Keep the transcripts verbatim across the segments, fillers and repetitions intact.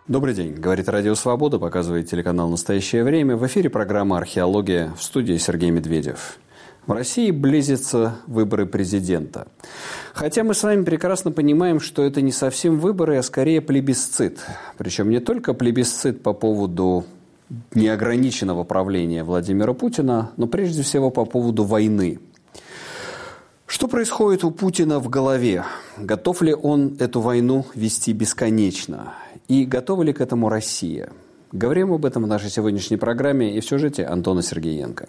Добрый день. Говорит Радио Свобода, показывает телеканал «Настоящее время». В эфире программа «Археология», в студии Сергей Медведев. В России близятся выборы президента. Хотя мы с вами прекрасно понимаем, что это не совсем выборы, а скорее плебисцит. Причем не только плебисцит по поводу неограниченного правления Владимира Путина, но прежде всего по поводу войны. Что происходит у Путина в голове? Готов ли он эту войну вести бесконечно? И готова ли к этому Россия? Говорим об этом в нашей сегодняшней программе и в сюжете Антона Сергеенко.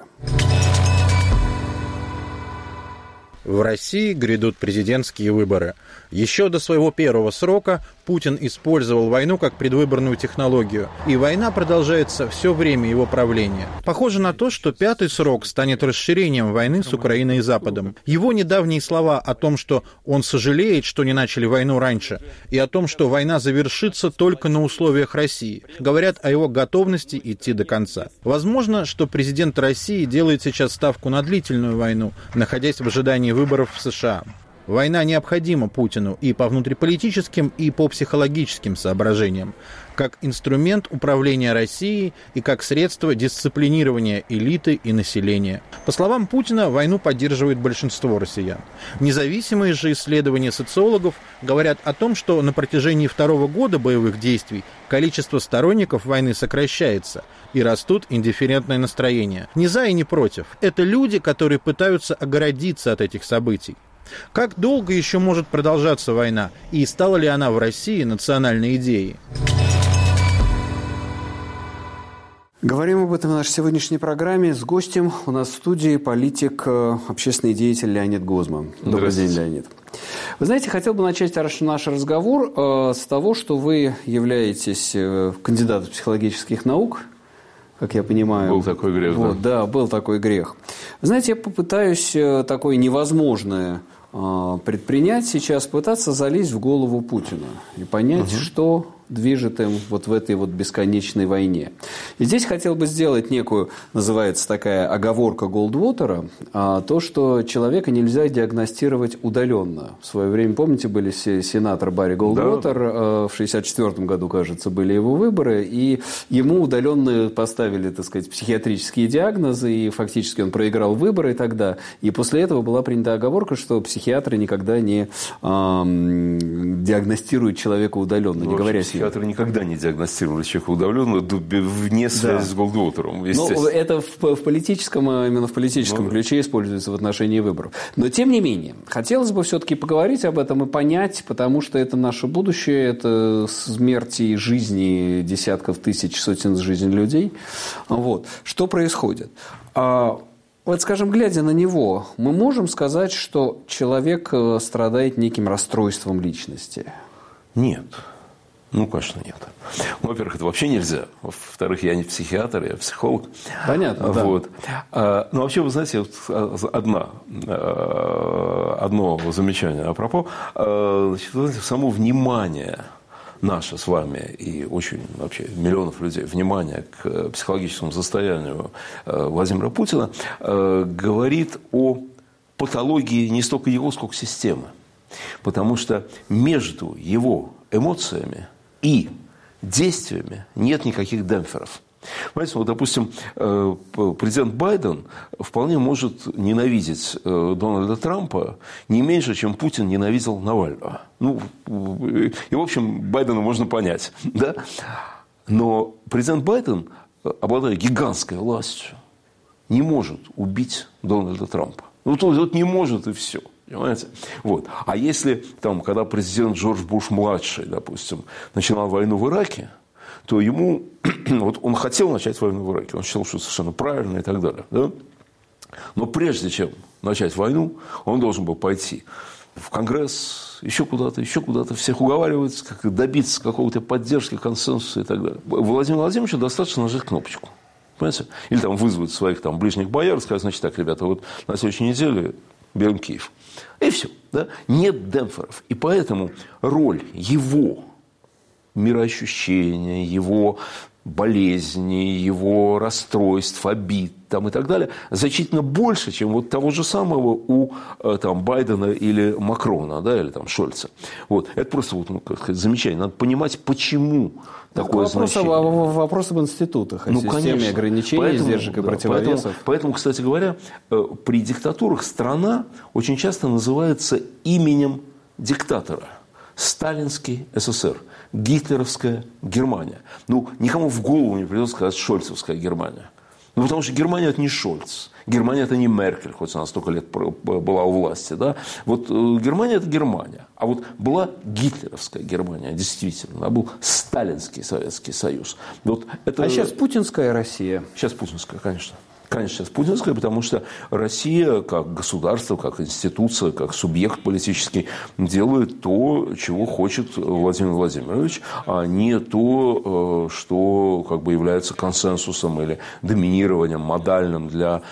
В России грядут президентские выборы. Еще до своего первого срока Путин использовал войну как предвыборную технологию, и война продолжается все время его правления. Похоже на то, что пятый срок станет расширением войны с Украиной и Западом. Его недавние слова о том, что он сожалеет, что не начали войну раньше, и о том, что война завершится только на условиях России, говорят о его готовности идти до конца. Возможно, что президент России делает сейчас ставку на длительную войну, находясь в ожидании выборов в США. Война необходима Путину и по внутриполитическим, и по психологическим соображениям, как инструмент управления Россией и как средство дисциплинирования элиты и населения. По словам Путина, войну поддерживает большинство россиян. Независимые же исследования социологов говорят о том, что на протяжении второго года боевых действий количество сторонников войны сокращается и растут индифферентные настроения. Ни за и ни против. Это люди, которые пытаются огородиться от этих событий. Как долго еще может продолжаться война? И стала ли она в России национальной идеей? Говорим об этом в нашей сегодняшней программе. С гостем у нас в студии политик, общественный деятель Леонид Гозман. Добрый день, Леонид. Вы знаете, хотел бы начать наш разговор э, с того, что вы являетесь э, кандидатом психологических наук, как я понимаю. Был такой грех, вот, да. Да, был такой грех. Вы знаете, я попытаюсь э, такое невозможное э, предпринять сейчас, пытаться залезть в голову Путина и понять, угу. что движет им вот в этой вот бесконечной войне. И здесь хотел бы сделать некую, называется такая оговорка Голдвотера, а, то, что человека нельзя диагностировать удаленно. В свое время, помните, были сенатор Барри Голдвотер, да. а, в шестьдесят четвёртом году, кажется, были его выборы, и ему удаленно поставили, так сказать, психиатрические диагнозы, и фактически он проиграл выборы тогда, и после этого была принята оговорка, что психиатры никогда не а, диагностируют человека удаленно, не говоря с ним. Психиатры никогда не диагностировали человека удаленно вне связи да. с Голдвотером. Ну, это в, в политическом, именно в политическом ну, ключе используется в отношении выборов. Но, тем не менее, хотелось бы все-таки поговорить об этом и понять, потому что это наше будущее, это смерти и жизни десятков тысяч, сотен жизней людей. Вот. Что происходит? А, вот, скажем, глядя на него, мы можем сказать, что человек страдает неким расстройством личности? Нет. Ну, конечно, нет. Во-первых, это вообще нельзя. Во-вторых, я не психиатр, я психолог. Понятно, да. Вот. А, ну, вообще, вы знаете, одна, одно замечание апропо. Значит, вы знаете, само внимание наше с вами и очень вообще миллионов людей, внимание к психологическому состоянию Владимира Путина говорит о патологии не столько его, сколько системы. Потому что между его эмоциями и действиями нет никаких демпферов. Понимаете, вот, допустим, президент Байден вполне может ненавидеть Дональда Трампа не меньше, чем Путин ненавидел Навального. Ну, и, в общем, Байдена можно понять. Да? Но президент Байден, обладая гигантской властью, не может убить Дональда Трампа. Вот он вот не может, и все. Понимаете? Вот. А если, там, когда президент Джордж Буш-младший, допустим, начинал войну в Ираке, то ему, вот он хотел начать войну в Ираке, он считал, что это совершенно правильно и так далее. Да? Но прежде чем начать войну, он должен был пойти в Конгресс, еще куда-то, еще куда-то, всех уговаривать, как добиться какого-то поддержки, консенсуса и так далее. Владимиру Владимировичу достаточно нажать кнопочку. Понимаете? Или там вызвать своих там, ближних бояр и сказать, значит так, ребята, вот на следующей неделе берем Киев. И все. Да? Нет демпферов. И поэтому роль его мироощущения, его болезней, его расстройств, обид там, и так далее, значительно больше, чем вот того же самого у там, Байдена или Макрона, да, или там, Шольца. Вот. Это просто вот, ну, как сказать, замечательно. Надо понимать, почему такое вопрос, значение. Вопрос об институтах, о ну, системе конечно. ограничений, поэтому, сдержек и да, противовесов. Поэтому, поэтому, кстати говоря, при диктатурах страна очень часто называется именем диктатора. Сталинский СССР, гитлеровская Германия. Ну, никому в голову не придет сказать шольцевская Германия. Ну, потому что Германия – это не Шольц. Германия – это не Меркель, хоть она столько лет была у власти. Да? Вот Германия – это Германия. А вот была гитлеровская Германия, действительно. А был сталинский Советский Союз. Вот это... А сейчас путинская Россия? Сейчас путинская, конечно. Конечно, сейчас путинская, потому что Россия как государство, как институция, как субъект политический делает то, чего хочет Владимир Владимирович, а не то, что как бы является консенсусом или доминированием модальным для,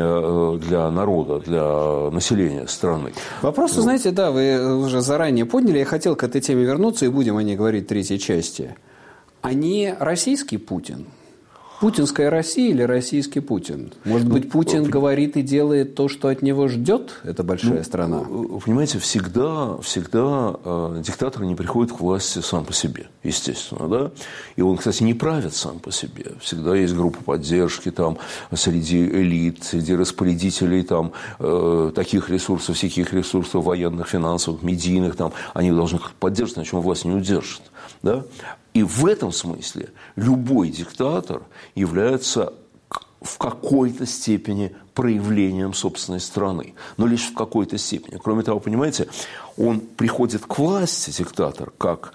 для народа, для населения страны. Вопросы, вот. Знаете, да, вы уже заранее подняли. Я хотел к этой теме вернуться, и будем о ней говорить в третьей части. А не российский Путин? Путинская Россия или российский Путин? Может быть, Путин ну, говорит и делает то, что от него ждет эта большая ну, страна? Вы понимаете, всегда, всегда э, диктатор не приходит к власти сам по себе, естественно. Да? И он, кстати, не правит сам по себе. Всегда есть группа поддержки там, среди элит, среди распорядителей там, э, таких ресурсов, всяких ресурсов, военных, финансовых, медийных. Там, они должны как-то поддерживать, иначе он власть не удержит. Да? И в этом смысле любой диктатор является в какой-то степени проявлением собственной страны. Но лишь в какой-то степени. Кроме того, понимаете, он приходит к власти, диктатор, как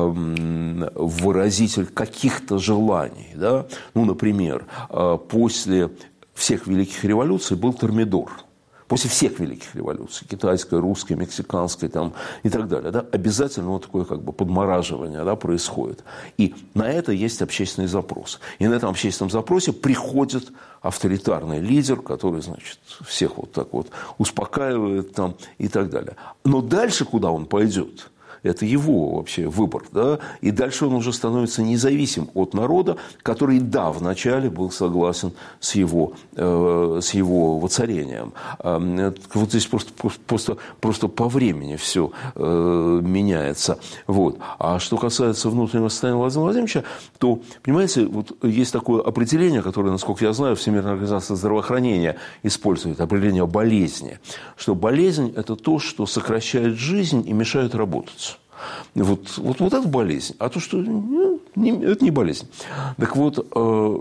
эм, выразитель каких-то желаний. Да? Ну, например, э, после всех великих революций был Термидор. После всех великих революций, китайской, русской, мексиканской там, и так далее, да, обязательно вот такое как бы подмораживание, да, происходит. И на это есть общественный запрос. И на этом общественном запросе приходит авторитарный лидер, который, значит, всех вот так вот успокаивает там, и так далее. Но дальше куда он пойдет? Это его вообще выбор. Да? И дальше он уже становится независим от народа, который, да, вначале был согласен с его, э, с его воцарением. Э, вот здесь просто, просто, просто по времени все э, меняется. Вот. А что касается внутреннего состояния Владимира Владимировича, то, понимаете, вот есть такое определение, которое, насколько я знаю, Всемирная организация здравоохранения использует, определение болезни. Что болезнь – это то, что сокращает жизнь и мешает работать. Вот, вот, вот это болезнь. А то, что ну, не, это не болезнь. Так вот, э,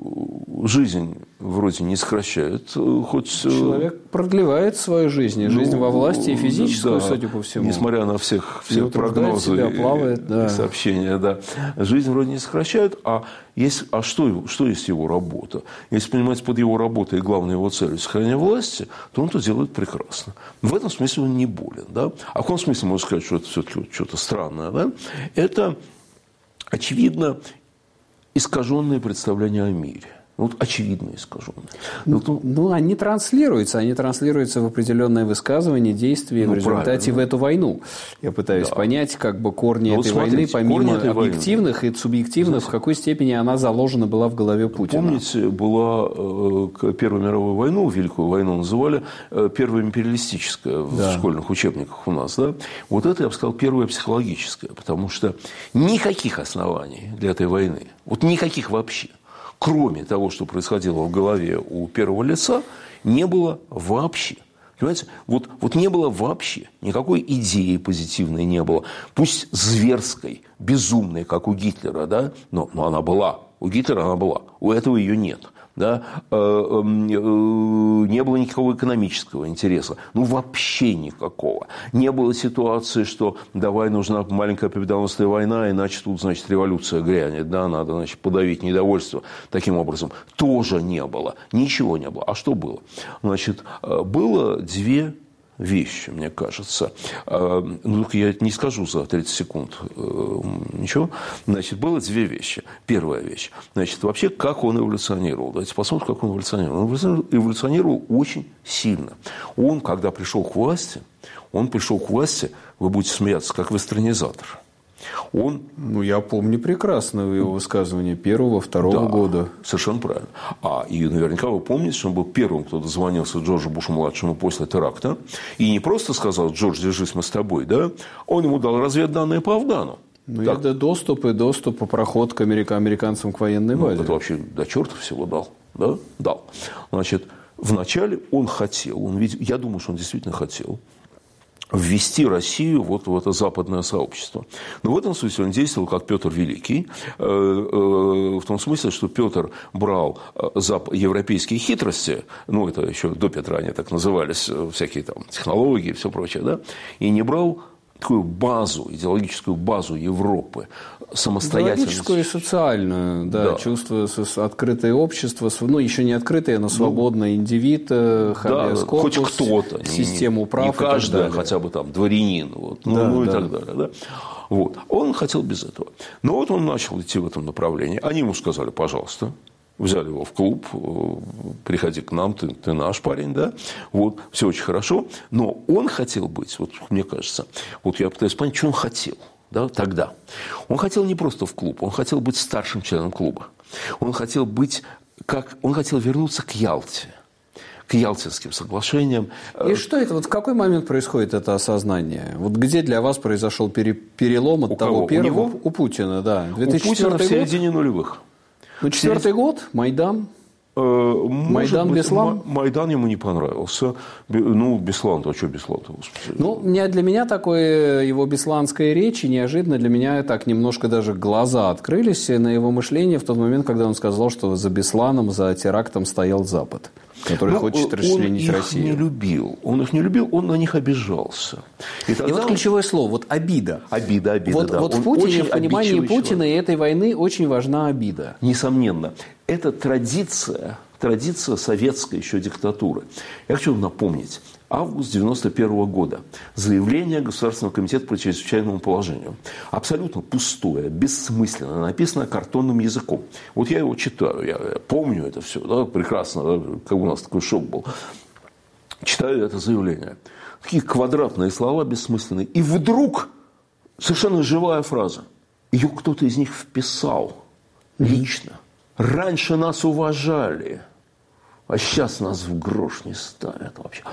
жизнь вроде не сокращает. Хоть, человек продлевает свою жизнь. И жизнь ну, во власти и физическую, да, судя по всему. Несмотря на всех, все прогнозы себя, плавает, и, да. и сообщения. Да. Жизнь вроде не сокращает. А, есть, а что, что есть его работа? Если понимать под его работой и главной его целью сохранение власти, то он это делает прекрасно. В этом смысле он не болен. Да? А в каком смысле можно сказать, что это все-таки что-то странное? Да? Это, очевидно, искаженные представления о мире. Вот очевидно искаженные. Ну, ну, ну, они транслируются. Они транслируются в определенные высказывания, действия ну, в результате в эту войну. Я пытаюсь да. понять, как бы корни ну, этой вот войны, помимо этой объективных войны. и субъективных, знаете, в какой степени она заложена была в голове Путина. Помните, была э, Первую мировую войну, Великую войну называли, э, первая империалистическая да. в школьных учебниках у нас. Да? Вот это, я бы сказал, первая психологическая. Потому что никаких оснований для этой войны, вот никаких вообще, кроме того, что происходило в голове у первого лица, не было вообще. Понимаете? Вот, вот не было вообще. Никакой идеи позитивной не было. Пусть зверской, безумной, как у Гитлера, да? но, но она была. У Гитлера она была. У этого ее нет. Да? Не было никакого экономического интереса. Ну, вообще никакого. Не было ситуации, что давай, нужна маленькая победоносная война, иначе тут, значит, революция грянет. Да? Надо, значит, подавить недовольство таким образом. Тоже не было. Ничего не было. А что было? Значит, было две вещи, мне кажется. Ну, я не скажу за тридцать секунд ничего. Значит, было две вещи. Первая вещь. Значит, вообще, как он эволюционировал. Давайте посмотрим, как он эволюционировал. Он эволюционировал очень сильно. Он, когда пришел к власти, он пришел к власти, вы будете смеяться, как вестернизатор. Он... Ну, я помню прекрасно его высказывание первого, второго да, года. Совершенно правильно. А, и наверняка вы помните, что он был первым, кто дозвонился Джорджу Бушу-младшему после теракта. И не просто сказал: Джордж, держись, мы с тобой. Да? Он ему дал разведданные по Афгану. Ну, это доступ и доступ по проход к американцам к военной базе. Ну, это вообще до черта всего дал. Да? Дал. Значит, вначале он хотел, он видел, я думаю, что он действительно хотел ввести Россию вот в это западное сообщество. Но в этом смысле он действовал как Петр Великий, в том смысле, что Петр брал европейские хитрости, ну, это еще до Петра они так назывались, всякие там технологии и все прочее, да, и не брал такую базу, идеологическую базу Европы, самостоятельность. Идеологическую и социальную, да, да. чувство открытое общество, ну, еще не открытое, но свободный ну, индивид, хабеас да, корпус, хоть кто-то, систему прав. Не каждый, хотя бы там дворянин, вот, ну, да, ну и да. так далее. Да? Вот. Он хотел без этого. Но вот он начал идти в этом направлении. Они ему сказали: пожалуйста. Взяли его в клуб, приходи к нам, ты, ты наш парень, да, вот, все очень хорошо, но он хотел быть, вот мне кажется, вот я пытаюсь понять, что он хотел, да, тогда. Он хотел не просто в клуб, он хотел быть старшим членом клуба, он хотел быть, как, он хотел вернуться к Ялте, к Ялтинским соглашениям. И что это, вот в какой момент происходит это осознание? Вот где для вас произошел пере, перелом от у того кого? первого? У него? У Путина, да. У Путина в середине год? нулевых. Ну, четвертый год, Майдан. Может Майдан, быть, Беслан? Майдан ему не понравился. Ну, Беслан-то, а что Беслан-то? Ну, для меня такое его бесланская речь, и неожиданно для меня так немножко даже глаза открылись на его мышление в тот момент, когда он сказал, что за Бесланом, за терактом стоял Запад, который ну, хочет расчленить Россию. Он их не любил. Он их не любил, он на них обижался. И, и вот ключевое слово, вот обида. Обида, обида, вот, да. Вот в Путине, в понимании Путина человек. И этой войны очень важна обида. Несомненно. Это традиция, традиция советской еще диктатуры. Я хочу напомнить. Август девяносто первого года. Заявление Государственного комитета по чрезвычайному положению. Абсолютно пустое, бессмысленное, написано картонным языком. Вот я его читаю, я помню это все, да, прекрасно, да, как у нас такой шок был. Читаю это заявление. Такие квадратные слова бессмысленные. И вдруг совершенно живая фраза. Ее кто-то из них вписал лично. Раньше нас уважали. А сейчас нас в грош не ставят вообще.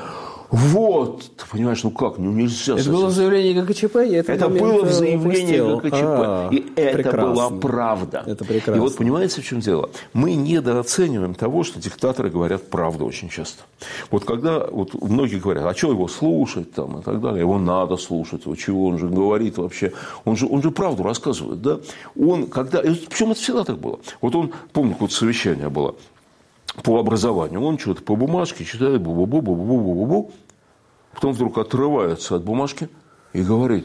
Вот, ты понимаешь, ну как, ну нельзя. Это было в заявлении ГКЧП? Я это было в заявлении ГКЧП. А, и это прекрасно. Была правда. Это прекрасно. И вот понимаете, в чем дело? Мы недооцениваем того, что диктаторы говорят правду очень часто. Вот когда вот многие говорят: а что его слушать там, и так далее, его надо слушать, вот чего он же говорит вообще, он же, он же правду рассказывает, да? Он когда, причем это всегда так было. Вот он, помню, какое-то совещание было по образованию. Он что-то по бумажке читает, бу-бу-бу-бу-бу-бу-бу-бу. Потом вдруг отрывается от бумажки и говорит: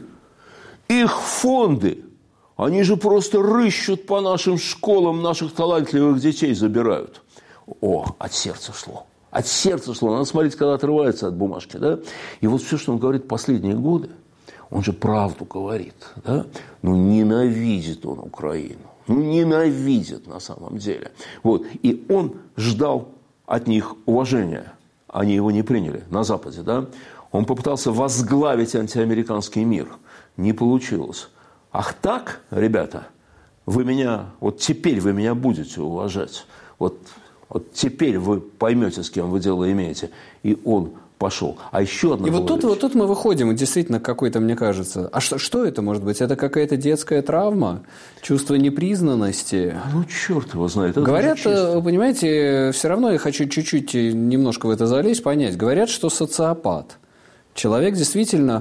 их фонды, они же просто рыщут по нашим школам, наших талантливых детей забирают. О, от сердца шло. От сердца шло. Надо смотреть, когда отрывается от бумажки. Да? И вот все, что он говорит последние годы, он же правду говорит. Да? Ну, ненавидит он Украину. Ну, ненавидит на самом деле. Вот. И он ждал от них уважения. Они его не приняли на Западе. Да? Он попытался возглавить антиамериканский мир. Не получилось. Ах так, ребята, вы меня, вот теперь вы меня будете уважать. Вот, вот теперь вы поймете, с кем вы дело имеете. И он пошел. А еще одна. И вот тут, вот тут мы выходим, и действительно какой-то, мне кажется. А что, что это может быть? Это какая-то детская травма? Чувство непризнанности? Ну, черт его знает. Это говорят, понимаете, все равно я хочу чуть-чуть немножко в это залезть, понять. Говорят, что социопат. Человек действительно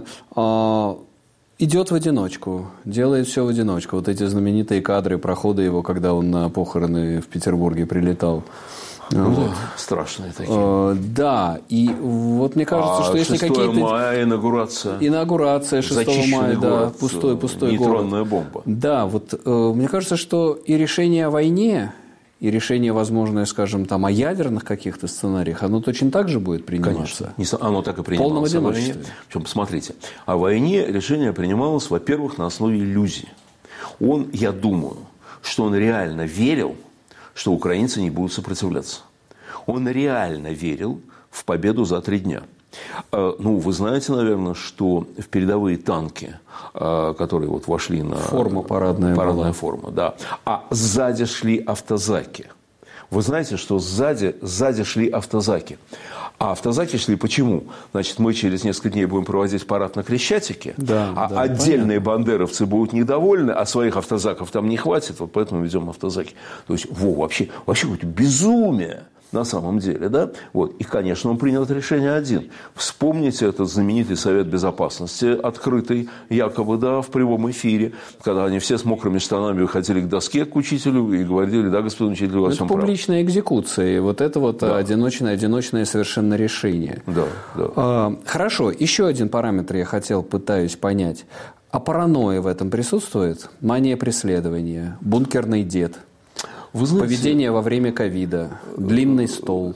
э, идет в одиночку, делает все в одиночку. Вот эти знаменитые кадры прохода его, когда он на похороны в Петербурге прилетал. Ну, вот. Страшные такие. Э, да, и вот мне кажется, а что если какие-то... шестого мая инаугурация. Инаугурация шестого мая, да, пустой, пустой нейтронная город. бомба. Да, вот э, мне кажется, что и решение о войне, и решение, возможное, скажем, там, о ядерных каких-то сценариях, оно точно так же будет приниматься. Конечно, оно так и принималось. В полном одиночестве. Причем, посмотрите, о войне решение принималось, во-первых, на основе иллюзий. Он, я думаю, что он реально верил, что украинцы не будут сопротивляться. Он реально верил в победу за три дня. Ну, вы знаете, наверное, что в передовые танки, которые вот вошли на... Форма парадная Парадная была. форма, да. А сзади шли автозаки. Вы знаете, что сзади, сзади шли автозаки. А автозаки шли почему? Значит, мы через несколько дней будем проводить парад на Крещатике, да, а да, отдельные понятно. бандеровцы будут недовольны, а своих автозаков там не хватит, вот поэтому ведем автозаки. То есть, во, вообще, вообще какое-то безумие. На самом деле, да? Вот. И, конечно, он принял это решение один. Вспомните этот знаменитый Совет Безопасности, открытый якобы, да, в прямом эфире, когда они все с мокрыми штанами выходили к доске, к учителю и говорили: да, господин учитель, у вас всем это прав. Публичная экзекуция. Вот это вот да. одиночное, одиночное совершенно решение. Да, да. А, хорошо. Еще один параметр я хотел, пытаюсь понять. А паранойя в этом присутствует? Мания преследования, бункерный дед. Вы знаете, поведение во время ковида, длинный стол.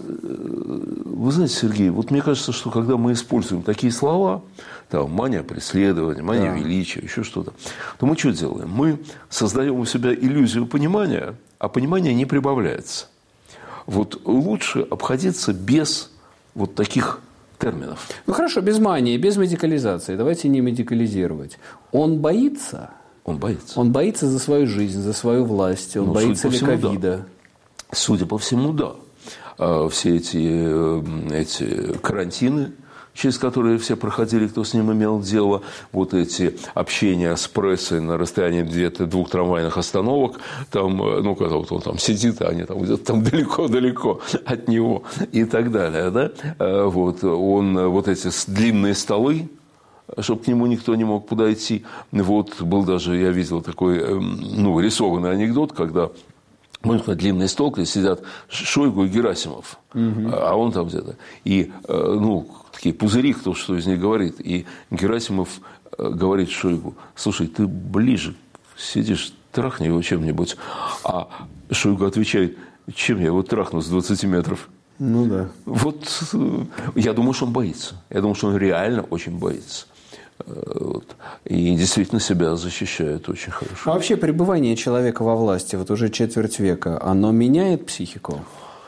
Вы знаете, Сергей, вот мне кажется, что когда мы используем такие слова, там, мания преследования, мания да. величия, еще что-то, то мы что делаем? Мы создаем у себя иллюзию понимания, а понимание не прибавляется. Вот лучше обходиться без вот таких терминов. Ну хорошо, без мании, без медикализации. Давайте не медикализировать. Он боится... Он боится. Он боится за свою жизнь, за свою власть. Он ну, боится ли всему, ковида? Да. Судя по всему, да. Все эти, эти карантины, через которые все проходили, кто с ним имел дело, вот эти общения с прессой на расстоянии где-то двух трамвайных остановок, там, ну, когда вот он там сидит, а они там где-то там далеко-далеко от него и так далее. Да? Вот, он, вот эти длинные столы, чтобы к нему никто не мог подойти. Вот был даже, я видел такой, ну, рисованный анекдот, когда на длинный стол, где сидят Шойгу и Герасимов, угу. а он там где-то. И, ну, такие пузыри, кто что из них говорит. И Герасимов говорит Шойгу: слушай, ты ближе сидишь, трахни его чем-нибудь. А Шойгу отвечает: чем я его трахну с двадцати метров? Ну да. Вот я думаю, что он боится. Я думаю, что он реально очень боится. Вот. И действительно себя защищает очень хорошо. А вообще пребывание человека во власти вот уже четверть века, оно меняет психику?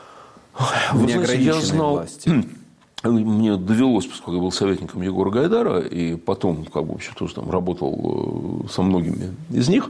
Вы знаете, я знал, власти. Мне довелось, поскольку я был советником Егора Гайдара, и потом, как бы, вообще тоже там работал со многими из них,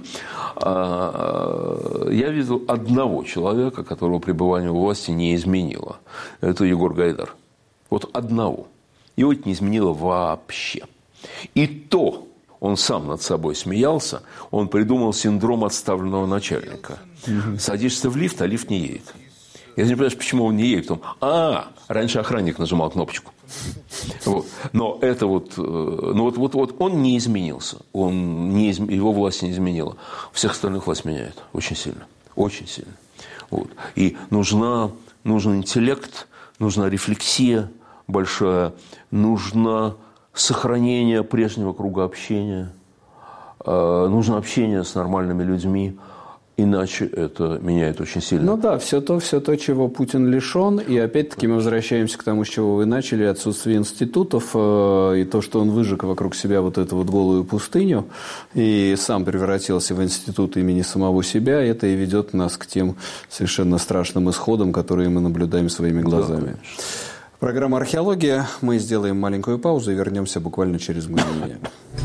я видел одного человека, которого пребывание во власти не изменило. Это Егор Гайдар. Вот одного. Его это не изменило вообще. И то он сам над собой смеялся, он придумал синдром отставленного начальника. Угу. Садишься в лифт, а лифт не едет. Я не понимаю, почему он не едет. Он, а, раньше охранник нажимал кнопочку. Вот. Но это вот, ну вот, вот, вот он не изменился. Он не, его власть не изменила. Всех остальных власть меняет очень сильно. Очень сильно. Вот. И нужна, нужен интеллект, нужна рефлексия большая, нужна сохранение прежнего круга общения, нужно общение с нормальными людьми, иначе это меняет очень сильно. Ну да, все то, все то, чего Путин лишен, и опять-таки мы возвращаемся к тому, с чего вы начали, отсутствие институтов, и то, что он выжег вокруг себя вот эту вот голую пустыню, и сам превратился в институт имени самого себя, это и ведет нас к тем совершенно страшным исходам, которые мы наблюдаем своими глазами. Да, программа «Археология». Мы сделаем маленькую паузу и вернемся буквально через мгновение.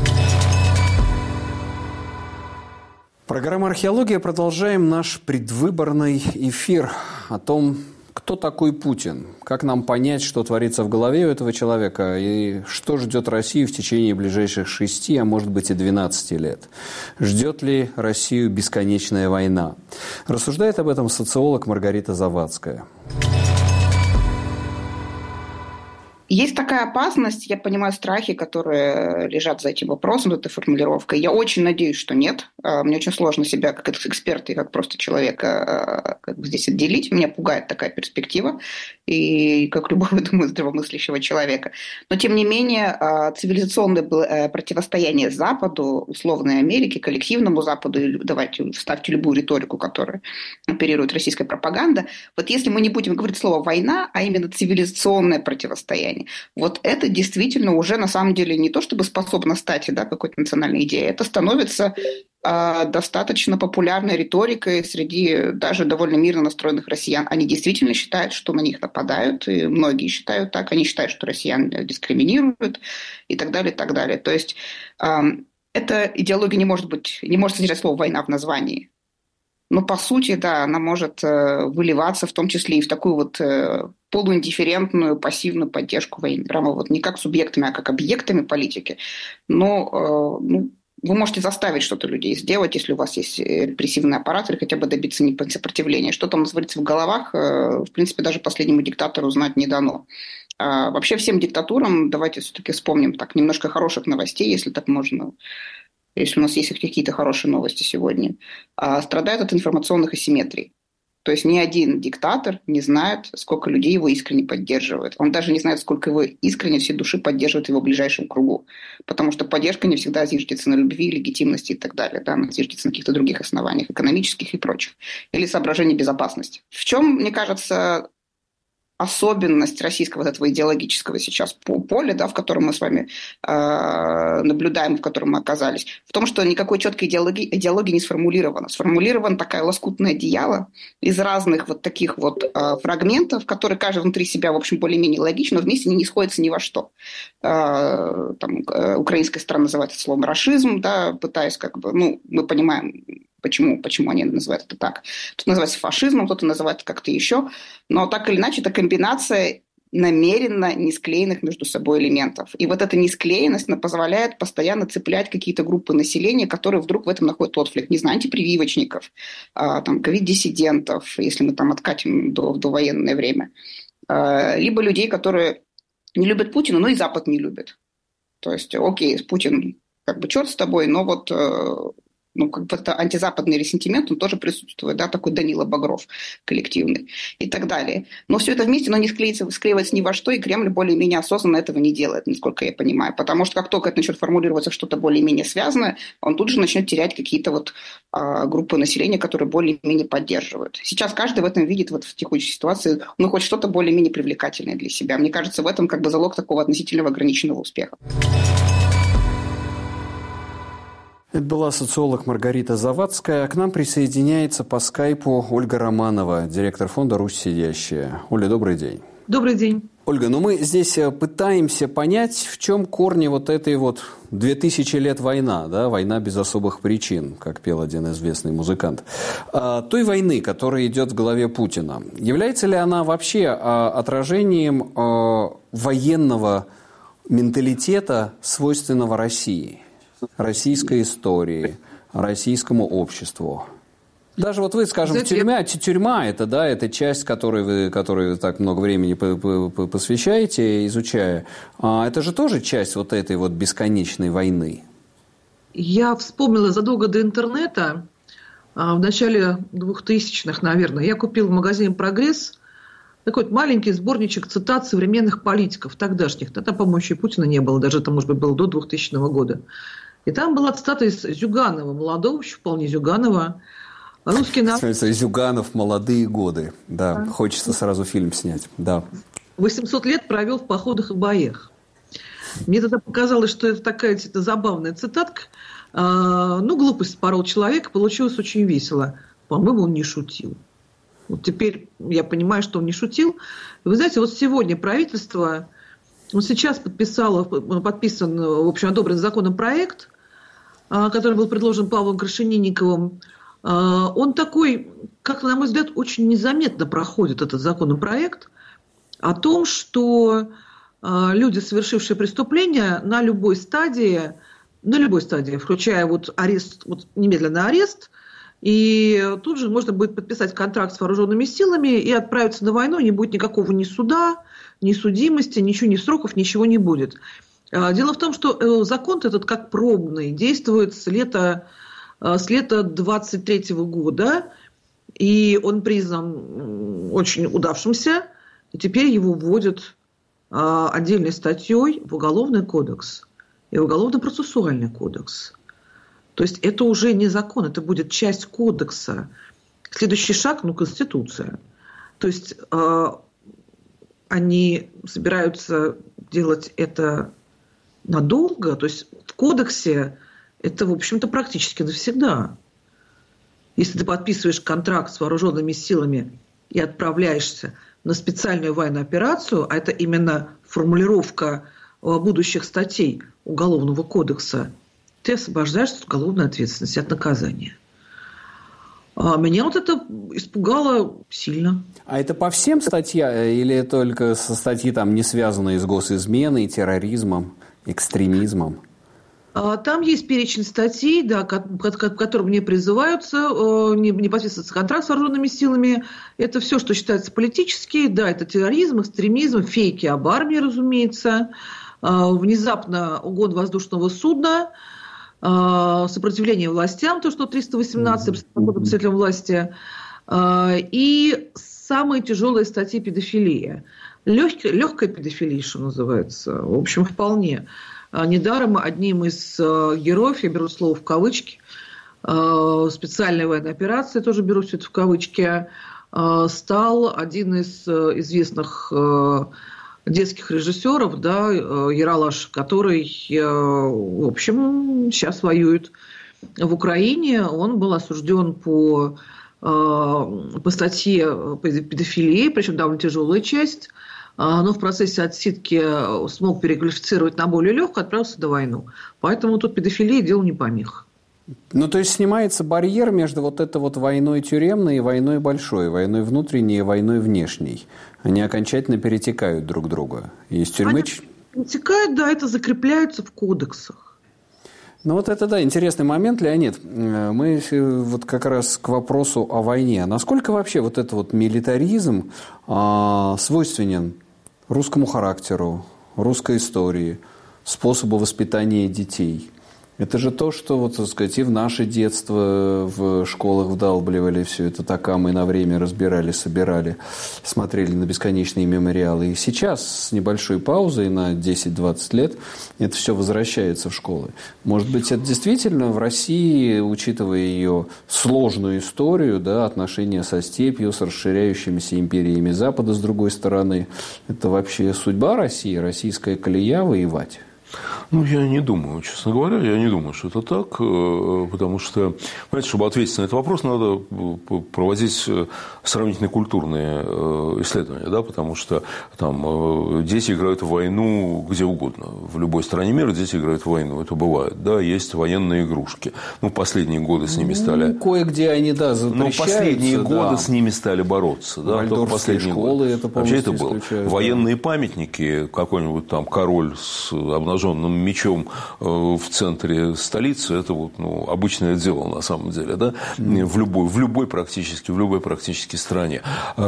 Программа «Археология». Продолжаем наш предвыборный эфир о том, кто такой Путин, как нам понять, что творится в голове у этого человека и что ждет Россию в течение ближайших шести, а может быть и двенадцати лет. Ждет ли Россию бесконечная война? Рассуждает об этом социолог Маргарита Завадская. Есть такая опасность, я понимаю страхи, которые лежат за этим вопросом, за этой формулировкой. Я очень надеюсь, что нет. Мне очень сложно себя как эксперта и как просто человека как бы здесь отделить. Меня пугает такая перспектива, и как любого, думаю, здравомыслящего человека. Но, тем не менее, цивилизационное противостояние Западу, условной Америке, коллективному Западу, давайте вставьте любую риторику, которая оперирует российская пропаганда. Вот если мы не будем говорить слово «война», а именно цивилизационное противостояние, вот это действительно уже на самом деле не то, чтобы способно стать, да, какой-то национальной идеей, это становится достаточно популярной риторикой среди даже довольно мирно настроенных россиян. Они действительно считают, что на них нападают, и многие считают так. Они считают, что россиян дискриминируют и так далее, и так далее. То есть эта идеология не может быть, не может содержать слово «война» в названии. Но по сути, да, она может выливаться в том числе и в такую вот полуиндифферентную, пассивную поддержку войны. Прямо вот не как субъектами, а как объектами политики. Но ну, вы можете заставить что-то людей сделать, если у вас есть репрессивный аппарат, или хотя бы добиться сопротивления. Что там творится в головах, в принципе, даже последнему диктатору знать не дано. А вообще всем диктатурам, давайте все-таки вспомним так немножко хороших новостей, если так можно, если у нас есть какие-то хорошие новости сегодня, страдают от информационных асимметрий. То есть ни один диктатор не знает, сколько людей его искренне поддерживает. Он даже не знает, сколько его искренне всей души поддерживает в его ближайшем кругу. Потому что поддержка не всегда зиждется на любви, легитимности и так далее. Да? Она зиждется на каких-то других основаниях, экономических и прочих. Или соображений безопасности. В чем, мне кажется, особенность российского вот этого идеологического сейчас поля, да, в котором мы с вами э, наблюдаем, в котором мы оказались, в том, что никакой четкой идеологии, идеологии не сформулировано. Сформулирована такая лоскутное одеяло из разных вот таких вот э, фрагментов, которые каждый внутри себя, в общем, более-менее логично, но вместе не сходятся ни во что. Э, там, э, украинская сторона называет это словом рашизм, да, пытаясь как бы, ну, мы понимаем, Почему, почему они называют это так? Кто-то называется фашизмом, кто-то называет это как-то еще. Но так или иначе, это комбинация намеренно не склеенных между собой элементов. И вот эта несклеенность, она позволяет постоянно цеплять какие-то группы населения, которые вдруг в этом находят отклик. Не знаю, антипрививочников, там, ковид-диссидентов, если мы там откатим до, до военное время. Либо людей, которые не любят Путина, но и Запад не любит. То есть, окей, Путин как бы черт с тобой, но вот... ну, как бы это антизападный ресентимент, он тоже присутствует, да, такой Данила Багров коллективный и так далее. Но все это вместе, но не склеится, склеивается ни во что, и Кремль более-менее осознанно этого не делает, насколько я понимаю. Потому что как только это начнет формулироваться что-то более-менее связанное, он тут же начнет терять какие-то вот а, группы населения, которые более-менее поддерживают. Сейчас каждый в этом видит вот в текущей ситуации, ну, хоть что-то более-менее привлекательное для себя. Мне кажется, в этом как бы залог такого относительного ограниченного успеха. Это была социолог Маргарита Завадская. К нам присоединяется по скайпу Ольга Романова, директор фонда «Русь сидящая». Оля, добрый день. Добрый день. Ольга, ну мы здесь пытаемся понять, в чем корни вот этой вот две тысячи лет война, да, война без особых причин, как пел один известный музыкант, а, той войны, которая идет в голове Путина. Является ли она вообще а, отражением а, военного менталитета, свойственного России? Российской истории, российскому обществу. Даже вот вы, скажем, Знаете, тюрьма, тюрьма это, да, это часть, которой вы, которой вы так много времени посвящаете, изучая. А это же тоже часть вот этой вот бесконечной войны. Я вспомнила задолго до интернета, в начале двухтысячных, наверное, я купила в магазине «Прогресс» такой вот маленький сборничек цитат современных политиков тогдашних. Тогда, по-моему, еще и Путина не было, даже это, может быть, было до двухтысячного года. И там была цитата из Зюганова, молодого, еще вполне Зюганова. Русский народ... Зюганов «Молодые годы». Да, а? Хочется сразу фильм снять. Да. восемьсот лет провел в походах и боях. Мне тогда показалось, что это такая это забавная цитатка. А, ну, глупость порол человека, получилось очень весело. По-моему, он не шутил. Вот теперь я понимаю, что он не шутил. И вы знаете, вот сегодня правительство... Вот сейчас подписало, подписан, в общем, одобрен законопроект, который был предложен Павлом Крашенинниковым. Он такой, как на мой взгляд, очень незаметно проходит этот законопроект о том, что люди, совершившие преступления на любой стадии, на любой стадии, включая вот арест, вот немедленный арест, и тут же можно будет подписать контракт с вооруженными силами и отправиться на войну, не будет никакого ни суда, ни судимости, ничего, ни сроков, ничего не будет. Дело в том, что закон этот как пробный, действует с лета, с лета двадцать третьего года, и он признан очень удавшимся, и теперь его вводят отдельной статьей в Уголовный кодекс и в Уголовно-процессуальный кодекс. То есть это уже не закон, это будет часть кодекса. Следующий шаг, ну, Конституция. То есть э, они собираются делать это надолго. То есть в кодексе это, в общем-то, практически навсегда. Если ты подписываешь контракт с вооруженными силами и отправляешься на специальную военную операцию, а это именно формулировка будущих статей Уголовного кодекса, ты освобождаешься от уголовной ответственности, от наказания. А меня вот это испугало сильно. А это по всем статьям или только со статьи, там, не связанные с госизменой, терроризмом, экстремизмом? Там есть перечень статей, да, к которым не призываются, не, не подписывается контракт с вооруженными силами. Это все, что считается политически. Да, это терроризм, экстремизм, фейки об армии, разумеется. Внезапно угон воздушного судна, сопротивление властям, то, что триста восемнадцать представителям власти, и самые тяжелые статьи педофилия. Легкая, легкая педофилия, что называется, в общем, вполне. Недаром одним из героев, я беру слово в кавычки, специальной военной операции, тоже беру все это в кавычки, стал один из известных детских режиссеров, да, Ералаш, который, в общем, сейчас воюет в Украине. Он был осужден по, по статье педофилии, причем довольно тяжелая часть, но в процессе отсидки смог переквалифицировать на более легкую, отправился на войну. Поэтому тут педофилия делу не помеха. Ну, то есть снимается барьер между вот этой вот войной тюремной и войной большой, войной внутренней и войной внешней. Они окончательно перетекают друг в друга. Из тюрьмы... Они перетекают, да, это закрепляется в кодексах. Ну, вот это, да, интересный момент, Леонид. Мы вот как раз к вопросу о войне. Насколько вообще вот этот вот милитаризм а, свойственен русскому характеру, русской истории, способу воспитания детей? Это же то, что, вот, так сказать, и в наше детство в школах вдалбливали все это, так а мы на время разбирали, собирали, смотрели на бесконечные мемориалы. И сейчас с небольшой паузой на десять-двадцать лет это все возвращается в школы. Может быть, это действительно в России, учитывая ее сложную историю, да, отношения со степью, с расширяющимися империями Запада, с другой стороны, это вообще судьба России, российская колея воевать? Ну, я не думаю, честно говоря, я не думаю, что это так, потому что, понимаете, чтобы ответить на этот вопрос, надо проводить сравнительно культурные исследования, да, потому что там дети играют в войну где угодно, в любой стране мира дети играют в войну, это бывает, да, есть военные игрушки, ну, последние годы с ними стали... Ну, кое-где они, да, запрещаются. Ну, последние да. годы с ними стали бороться, да, только последние школы годы. это Вообще это было. Да. Военные памятники, какой-нибудь там король с обнаженным мечом в центре столицы, это вот, ну, обычное дело на самом деле, да, в любой, в любой практически, в любой практически стране.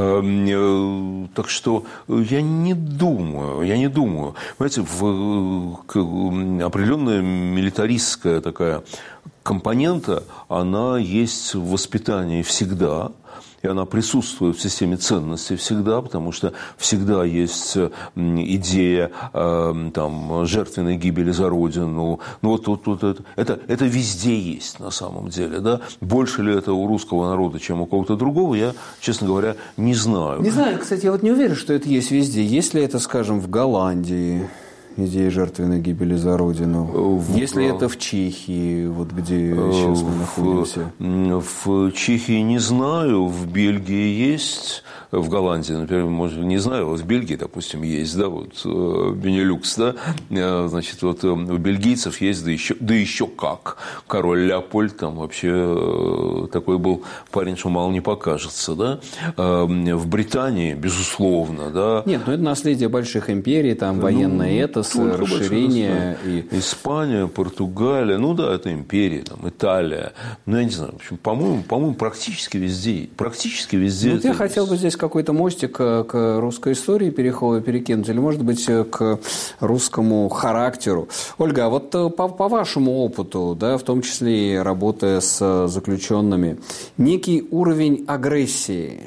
Так что я не думаю, я не думаю, понимаете, в определенная милитаристская такая компонента, она есть в воспитании всегда. И она присутствует в системе ценностей всегда, потому что всегда есть идея э, там, жертвенной гибели за Родину. Ну, вот, вот, вот это, это, это везде есть на самом деле. Да? Больше ли это у русского народа, чем у кого-то другого, я, честно говоря, не знаю. Не знаю, кстати, я вот не уверен, что это есть везде. Есть ли это, скажем, в Голландии? Идея жертвенной гибели за Родину. В... Если это в Чехии, вот где сейчас мы находимся. В Чехии не знаю, в Бельгии есть, в Голландии, например, может, не знаю, вот в Бельгии, допустим, есть, да, вот Бенилюкс, да, значит, вот у бельгийцев есть, да еще, да еще как. Король Леопольд там вообще такой был парень, что мало не покажется, да. В Британии, безусловно, да. Нет, ну это наследие больших империй, там ну, военное это расширение. И... Испания, Португалия, ну да, это империя, там, Италия. Ну, я не знаю, в общем, по-моему, по-моему, практически везде. Практически везде. Вот я хотел бы здесь какой-то мостик к русской истории перекинуть, или, может быть, к русскому характеру. Ольга, а вот по, по вашему опыту, да, в том числе и работая с заключенными, некий уровень агрессии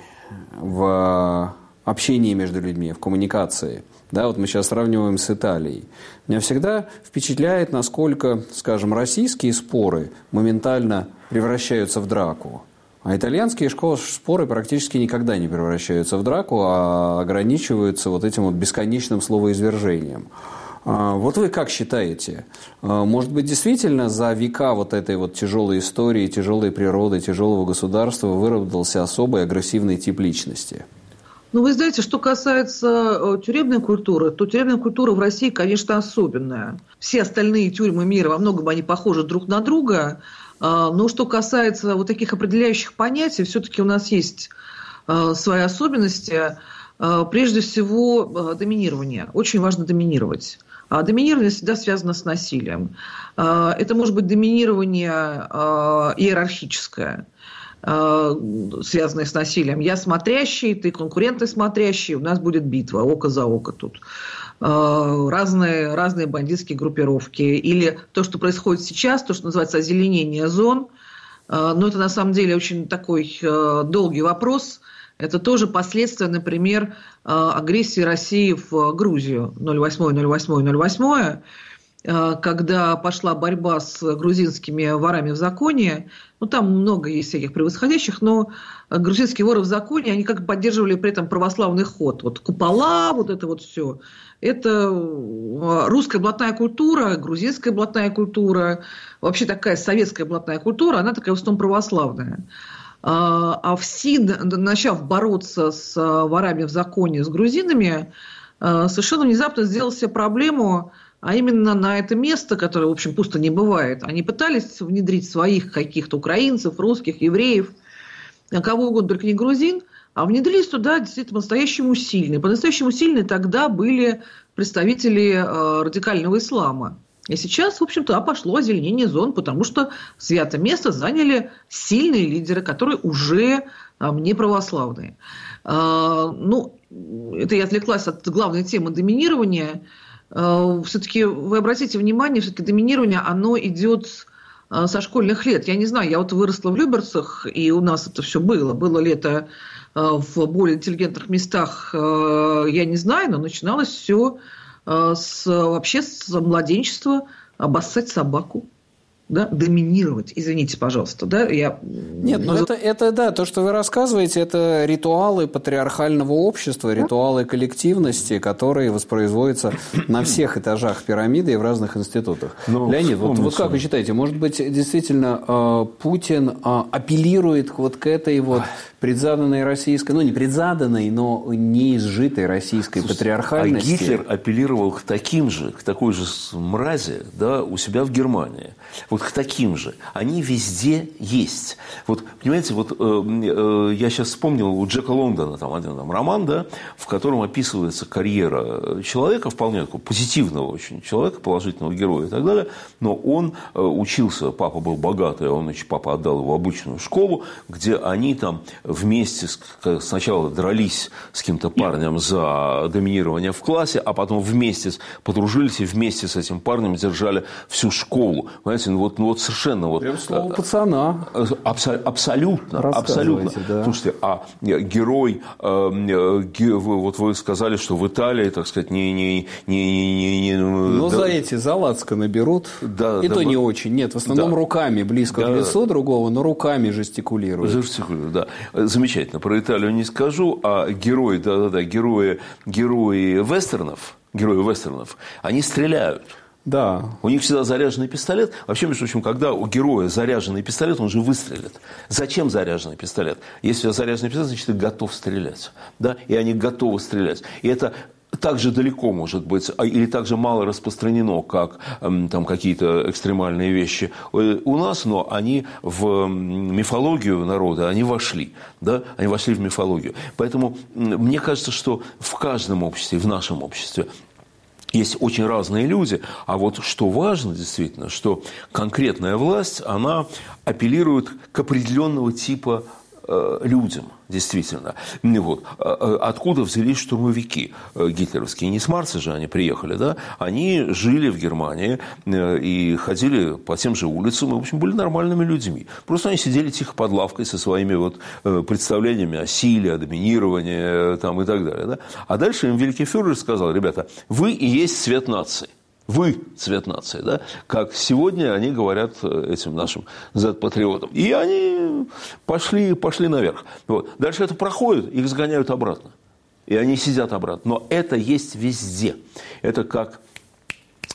в общении между людьми, в коммуникации. Да, вот мы сейчас сравниваем с Италией. Меня всегда впечатляет, насколько, скажем, российские споры моментально превращаются в драку. А итальянские споры практически никогда не превращаются в драку, а ограничиваются вот этим вот бесконечным словоизвержением. Вот вы как считаете, может быть, действительно за века вот этой вот тяжелой истории, тяжелой природы, тяжелого государства выработался особый агрессивный тип личности? Ну, вы знаете, что касается тюремной культуры, то тюремная культура в России, конечно, особенная. Все остальные тюрьмы мира во многом они похожи друг на друга. Но что касается вот таких определяющих понятий, все-таки у нас есть свои особенности. Прежде всего, доминирование. Очень важно доминировать. А доминирование всегда связано с насилием. Это может быть доминирование иерархическое, связанное с насилием. Я смотрящий, ты конкурентный смотрящий, у нас будет битва, око за око тут. Разные, разные бандитские группировки. Или то, что происходит сейчас, то, что называется озеленение зон. Но это на самом деле очень такой долгий вопрос. Это тоже последствия, например, агрессии России в Грузию ноль восемь ноль восемь ноль восемь, когда пошла борьба с грузинскими ворами в законе. Ну, там много есть всяких превосходящих, но грузинские воры в законе, они как бы поддерживали при этом православный ход. Вот купола, вот это вот все. Это русская блатная культура, грузинская блатная культура, вообще такая советская блатная культура, она такая в основном православная. А в СИН, начав бороться с ворами в законе, с грузинами, совершенно внезапно сделал себе проблему, а именно на это место, которое, в общем, пусто не бывает. Они пытались внедрить своих каких-то украинцев, русских, евреев, кого угодно, только не грузин, а внедрились туда действительно по-настоящему сильные. По-настоящему сильные тогда были представители радикального ислама. И сейчас, в общем-то, пошло озеленение зон, потому что святое место заняли сильные лидеры, которые уже не православные. Ну, это я отвлеклась от главной темы доминирования. Все-таки вы обратите внимание, все-таки доминирование, оно идет со школьных лет. Я не знаю, я вот выросла в Люберцах, и у нас это все было. Было ли это в более интеллигентных местах, я не знаю, но начиналось все с, вообще с младенчества, обоссать собаку. Да, доминировать, извините, пожалуйста, да, я... Нет, ну это, это, да, то, что вы рассказываете, это ритуалы патриархального общества, ритуалы коллективности, которые воспроизводятся на всех этажах пирамиды и в разных институтах. Но Леонид, вот, вот как вы считаете, может быть, действительно Путин апеллирует вот к этой вот предзаданной российской, ну, не предзаданной, но не изжитой российской Слушайте, патриархальности? А Гитлер апеллировал к таким же, к такой же мрази, да, у себя в Германии. Вот к таким же. Они везде есть. Вот, понимаете, вот э, э, я сейчас вспомнил у Джека Лондона там один там, роман, да, в котором описывается карьера человека, вполне такого позитивного очень человека, положительного героя и так далее. Но он э, учился, папа был богатый, он, значит, папа отдал его в обычную школу, где они там вместе с, сначала дрались с каким-то парнем за доминирование в классе, а потом вместе подружились и вместе с этим парнем держали всю школу. Понимаете, ну вот, ну вот совершенно вот... Прям слово пацана. Абсо- абсолютно, абсолютно. Да. Слушайте, а герой, э, ге, вот вы сказали, что в Италии, так сказать, не... не, не, не, не ну, да, за эти, за лацканы берут, да, и да, то да, не очень. Нет, в основном да, руками, близко да, к лицу другого, но руками жестикулируют. Жестикулируют, да. Замечательно. Про Италию не скажу, а герои, да-да-да, герои, герои вестернов, герои вестернов, они стреляют. Да. У них всегда заряженный пистолет. Вообще, между прочим, когда у героя заряженный пистолет, он же выстрелит. Зачем заряженный пистолет? Если у тебя заряженный пистолет, значит, ты готов стрелять. Да? И они готовы стрелять. И это так же далеко может быть, или так же мало распространено, как там, какие-то экстремальные вещи у нас, но они в мифологию народа, они вошли. Да? Они вошли в мифологию. Поэтому мне кажется, что в каждом обществе, в нашем обществе, есть очень разные люди, а вот что важно действительно, что конкретная власть, она апеллирует к определенного типа э, людям, действительно. Вот. Откуда взялись штурмовики гитлеровские? Не с Марса же они приехали, да? Они жили в Германии и ходили по тем же улицам, и, в общем, были нормальными людьми. Просто они сидели тихо под лавкой со своими вот представлениями о силе, о доминировании там, и так далее. Да? А дальше им великий фюрер сказал: ребята, вы и есть цвет нации. Вы цвет нации, да? Как сегодня они говорят этим нашим зет-патриотам. И они пошли, пошли наверх. Вот. Дальше это проходит, их сгоняют обратно. И они сидят обратно. Но это есть везде. Это как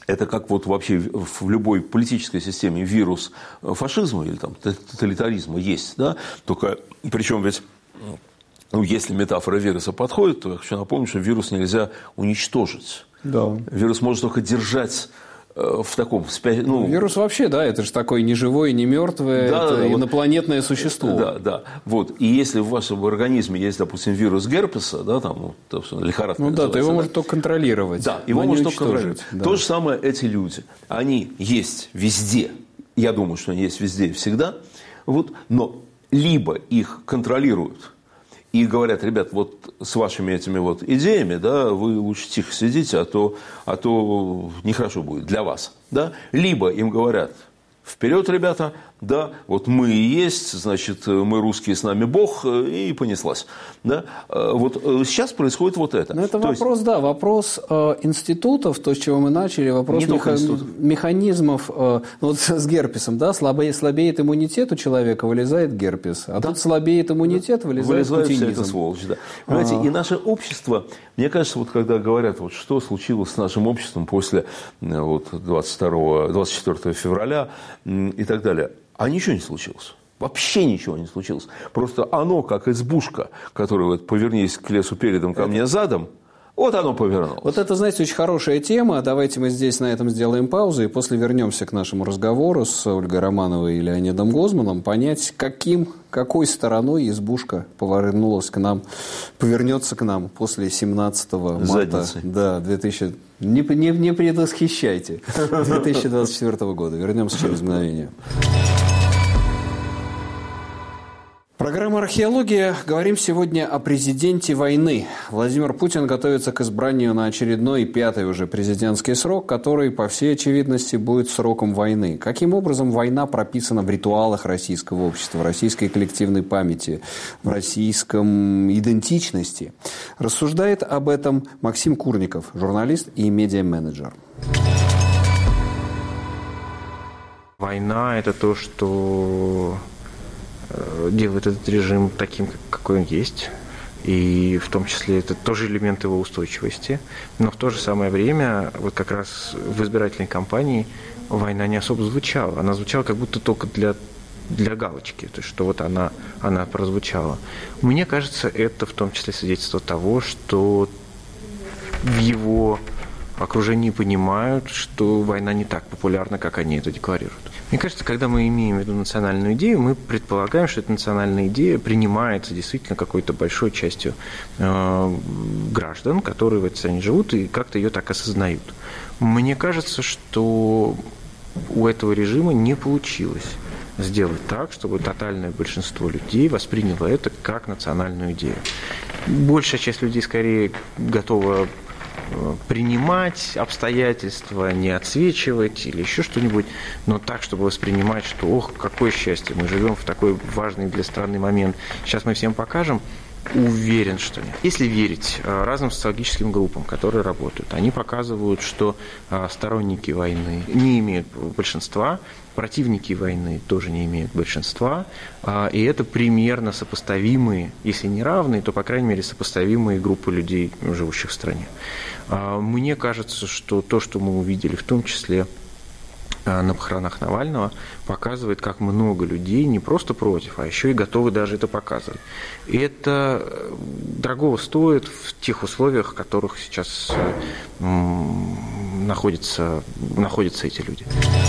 Это как вот вообще в любой политической системе вирус фашизма или там тоталитаризма есть, да? Только, причем ведь, ну, если метафора вируса подходит, то я хочу напомнить, что вирус нельзя уничтожить. Да. Вирус может только держать в таком... Ну, вирус вообще, да, это же такое не живое, не мертвое, да, это да, инопланетное вот, существо. Да, да. Вот. И если в вашем организме есть, допустим, вирус герпеса, да, там, лихорадка. Ну да, то его да? можно только контролировать. Да, его можно только контролировать. Да. То же самое эти люди. Они есть везде. Я думаю, что они есть везде и всегда. Вот, но либо их контролируют и говорят: ребят, вот с вашими этими вот идеями, да, вы лучше тихо сидите, а то, а то нехорошо будет для вас. Да? Либо им говорят: вперед, ребята, да, вот мы и есть, значит, мы русские, с нами Бог, и понеслась. Да? Вот сейчас происходит вот это. Но это то вопрос, есть... да, вопрос э, институтов, то, с чего мы начали, вопрос меха... механизмов, э, вот с герпесом, да, слабее, слабеет иммунитет у человека, вылезает герпес, а да. тут слабеет иммунитет, вылезает вылезает путинизм. Вся эта сволочь, да. Понимаете, А-а-а. И наше общество, мне кажется, вот когда говорят, вот что случилось с нашим обществом после вот, двадцать второго, двадцать четвёртого февраля и так далее, а ничего не случилось. Вообще ничего не случилось. Просто оно, как избушка, которая вот повернись к лесу передом, ко мне задом, вот оно повернулось. Вот это, знаете, очень хорошая тема. Давайте мы здесь на этом сделаем паузу и после вернемся к нашему разговору с Ольгой Романовой и Леонидом Гозманом, понять, каким, какой стороной избушка повернулась к нам, повернется к нам после семнадцатого марта. Да, две тысячи... Не, не, не предвосхищайте. две тысячи двадцать четвёртого года. Вернемся через мгновение. Программа «Археология». Говорим сегодня о президенте войны. Владимир Путин готовится к избранию на очередной, пятый уже президентский срок, который, по всей очевидности, будет сроком войны. Каким образом война прописана в ритуалах российского общества, в российской коллективной памяти, в российском идентичности? Рассуждает об этом Максим Курников, журналист и медиа-менеджер. Война – это то, что делает этот режим таким, какой он есть. И в том числе это тоже элемент его устойчивости. Но в то же самое время, вот как раз в избирательной кампании война не особо звучала. Она звучала как будто только для, для галочки, то есть что вот она, она прозвучала. Мне кажется, это в том числе свидетельство того, что в его окружении понимают, что война не так популярна, как они это декларируют. Мне кажется, когда мы имеем в виду национальную идею, мы предполагаем, что эта национальная идея принимается действительно какой-то большой частью э, граждан, которые в этой стране живут и как-то ее так осознают. Мне кажется, что у этого режима не получилось сделать так, чтобы тотальное большинство людей восприняло это как национальную идею. Большая часть людей скорее готова принимать обстоятельства, не отсвечивать или еще что-нибудь, но так, чтобы воспринимать, что ох, какое счастье, мы живем в такой важный для страны момент. Сейчас мы всем покажем. Уверен, что нет. Если верить разным социологическим группам, которые работают, они показывают, что сторонники войны не имеют большинства, противники войны тоже не имеют большинства, и это примерно сопоставимые, если не равные, то, по крайней мере, сопоставимые группы людей, живущих в стране. Мне кажется, что то, что мы увидели, в том числе на похоронах Навального, показывает, как много людей не просто против, а еще и готовы даже это показывать. И это дорого стоит в тех условиях, в которых сейчас находятся, находятся эти люди.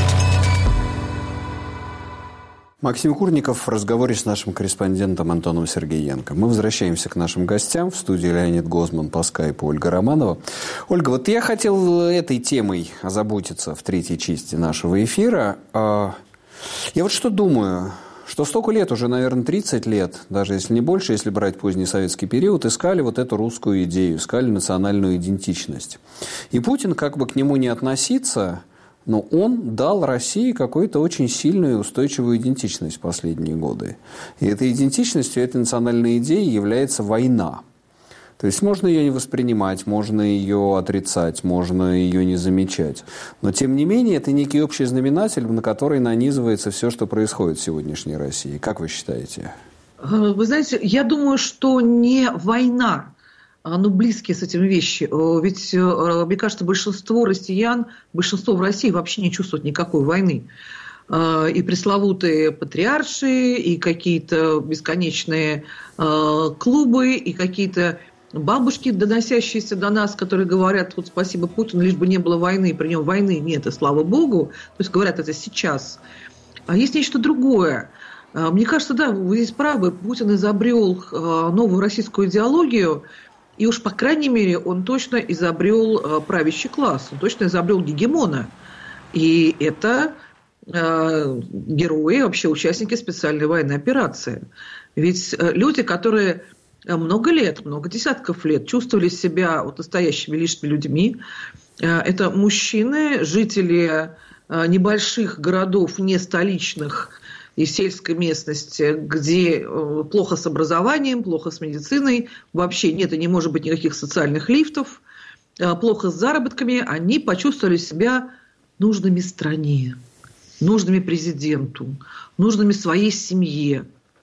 Максим Курников в разговоре с нашим корреспондентом Антоном Сергеенко. Мы возвращаемся к нашим гостям. В студии Леонид Гозман, по скайпу Ольга Романова. Ольга, вот я хотел этой темой озаботиться в третьей части нашего эфира. Я вот что думаю, что столько лет, уже, наверное, тридцать лет, даже если не больше, если брать поздний советский период, искали вот эту русскую идею, искали национальную идентичность. И Путин, как бы к нему не относиться, но он дал России какую-то очень сильную и устойчивую идентичность в последние годы. И этой идентичностью, этой национальной идеей является война. То есть можно ее не воспринимать, можно ее отрицать, можно ее не замечать. Но, тем не менее, это некий общий знаменатель, на который нанизывается все, что происходит в сегодняшней России. Как вы считаете? Вы знаете, я думаю, что не война ну, близкие с этим вещи. Ведь, мне кажется, большинство россиян, большинство в России вообще не чувствует никакой войны. И пресловутые патриарши, и какие-то бесконечные клубы, и какие-то бабушки, доносящиеся до нас, которые говорят, вот спасибо Путину, лишь бы не было войны, при нем войны нет, и слава богу. То есть говорят это сейчас. А есть нечто другое. Мне кажется, да, вы здесь правы, Путин изобрел новую российскую идеологию, и уж, по крайней мере, он точно изобрел правящий класс, он точно изобрел гегемона. И это герои, вообще участники специальной военной операции. Ведь люди, которые много лет, много десятков лет чувствовали себя вот настоящими лишними людьми, это мужчины, жители небольших городов, не столичных и сельской местности, где плохо с образованием, плохо с медициной, вообще нет и не может быть никаких социальных лифтов, плохо с заработками, они почувствовали себя нужными стране, нужными президенту, нужными своей семье.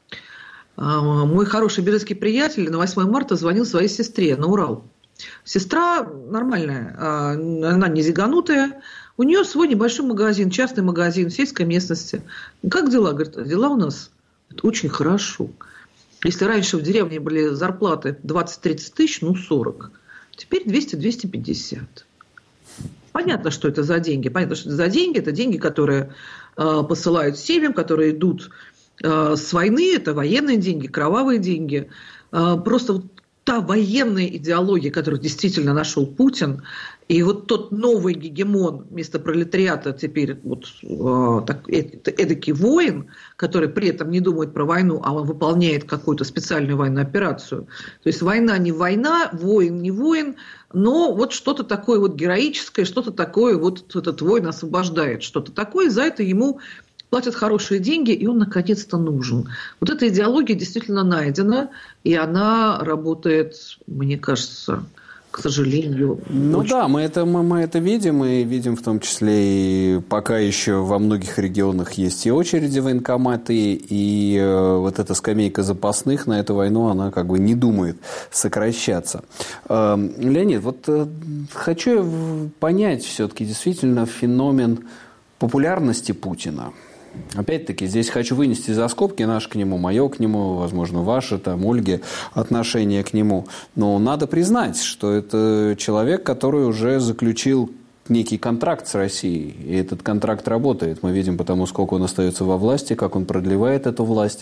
Мой хороший березский приятель на восьмое марта звонил своей сестре на Урал. Сестра нормальная, она не зиганутая, у нее свой небольшой магазин, частный магазин в сельской местности. Как дела? Говорит, дела у нас очень хорошо. Если раньше в деревне были зарплаты двадцать-тридцать тысяч, ну сорок, теперь двести-двести пятьдесят. Понятно, что это за деньги. Понятно, что это за деньги. Это деньги, которые э, посылают семьям, которые идут э, с войны. Это военные деньги, кровавые деньги. Э, просто вот та военная идеология, которую действительно нашел Путин, и вот тот новый гегемон вместо пролетариата теперь вот э, так, эдакий воин, который при этом не думает про войну, а он выполняет какую-то специальную военную операцию. То есть война не война, воин не воин, но вот что-то такое вот героическое, что-то такое вот этот воин освобождает, что-то такое, за это ему платят хорошие деньги, и он наконец-то нужен. Вот эта идеология действительно найдена, и она работает, мне кажется, к сожалению. Ну очень... да, мы это, мы, мы это видим, и видим в том числе, и пока еще во многих регионах есть и очереди в военкоматы, и э, вот эта скамейка запасных на эту войну, она как бы не думает сокращаться. Э, Леонид, вот э, хочу понять все-таки действительно феномен популярности Путина. Опять-таки, здесь хочу вынести за скобки наше к нему, мое к нему, возможно, ваше, там, Ольги, отношение к нему. Но надо признать, что это человек, который уже заключил некий контракт с Россией. И этот контракт работает. Мы видим потому, сколько он остается во власти, как он продлевает эту власть.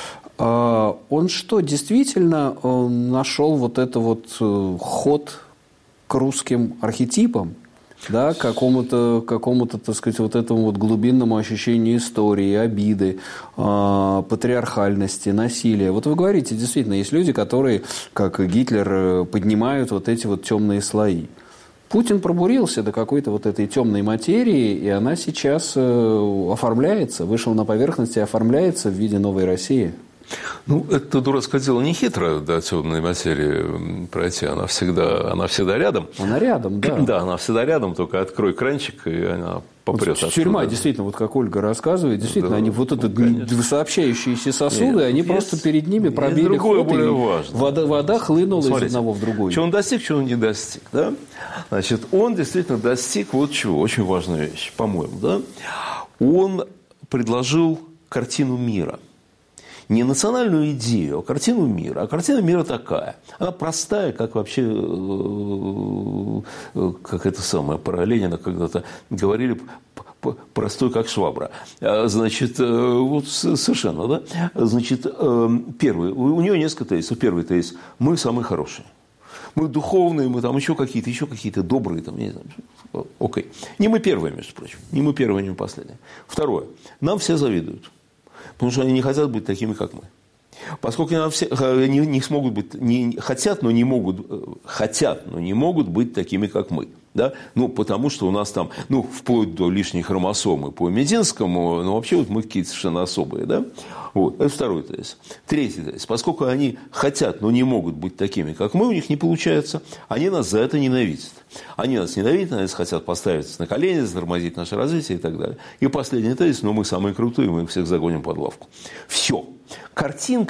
Он что, действительно нашел вот этот вот ход к русским архетипам? Да, к какому-то, какому-то, так сказать, вот этому вот глубинному ощущению истории, обиды, э, патриархальности, насилия. Вот вы говорите, действительно, есть люди, которые, как Гитлер, поднимают вот эти вот темные слои. Путин пробурился до какой-то вот этой темной материи, и она сейчас э, оформляется, вышла на поверхность и оформляется в виде новой России. Ну, это дурацкое дело не хитро до темной материи пройти. Она всегда, она всегда рядом. Она рядом, да. Да, она всегда рядом, только открой кранчик, и она попрет. Вот тюрьма, оттуда. Действительно, вот как Ольга рассказывает, действительно, да, они вот это ну, сообщающиеся сосуды, Нет, они есть, просто перед ними пробили ход, и вода, вода хлынула Смотрите, из одного в другой. Что он достиг, что он не достиг. Да? Значит, он действительно достиг вот чего, очень важная вещь, по-моему. Да? Он предложил картину мира. Не национальную идею, а картину мира. А картина мира такая. Она простая, как вообще, как это самое, про Ленина когда-то говорили, простой, как швабра. Значит, вот совершенно, да? Значит, первый, у него несколько тезисов. Первый тезис – мы самые хорошие. Мы духовные, мы там еще какие-то, еще какие-то добрые, там, не знаю. Окей. Не мы первые, между прочим. Не мы первые, не мы последние. Второе. Нам все завидуют. Потому что они не хотят быть такими, как мы. Поскольку они все, не, не смогут быть, не, хотят, но не могут, хотят, но не могут быть такими, как мы. Да? Ну, потому что у нас там, ну, вплоть до лишней хромосомы по Мединскому, ну, вообще вот мы какие-то совершенно особые. Да? Вот. Это второй тезис. Третий тезис. Поскольку они хотят, но не могут быть такими, как мы, у них не получается, они нас за это ненавидят. Они нас ненавидят, они нас хотят поставить на колени, затормозить наше развитие и так далее. И последний тезис, но мы самые крутые, мы их всех загоним под лавку. Все. Картинка,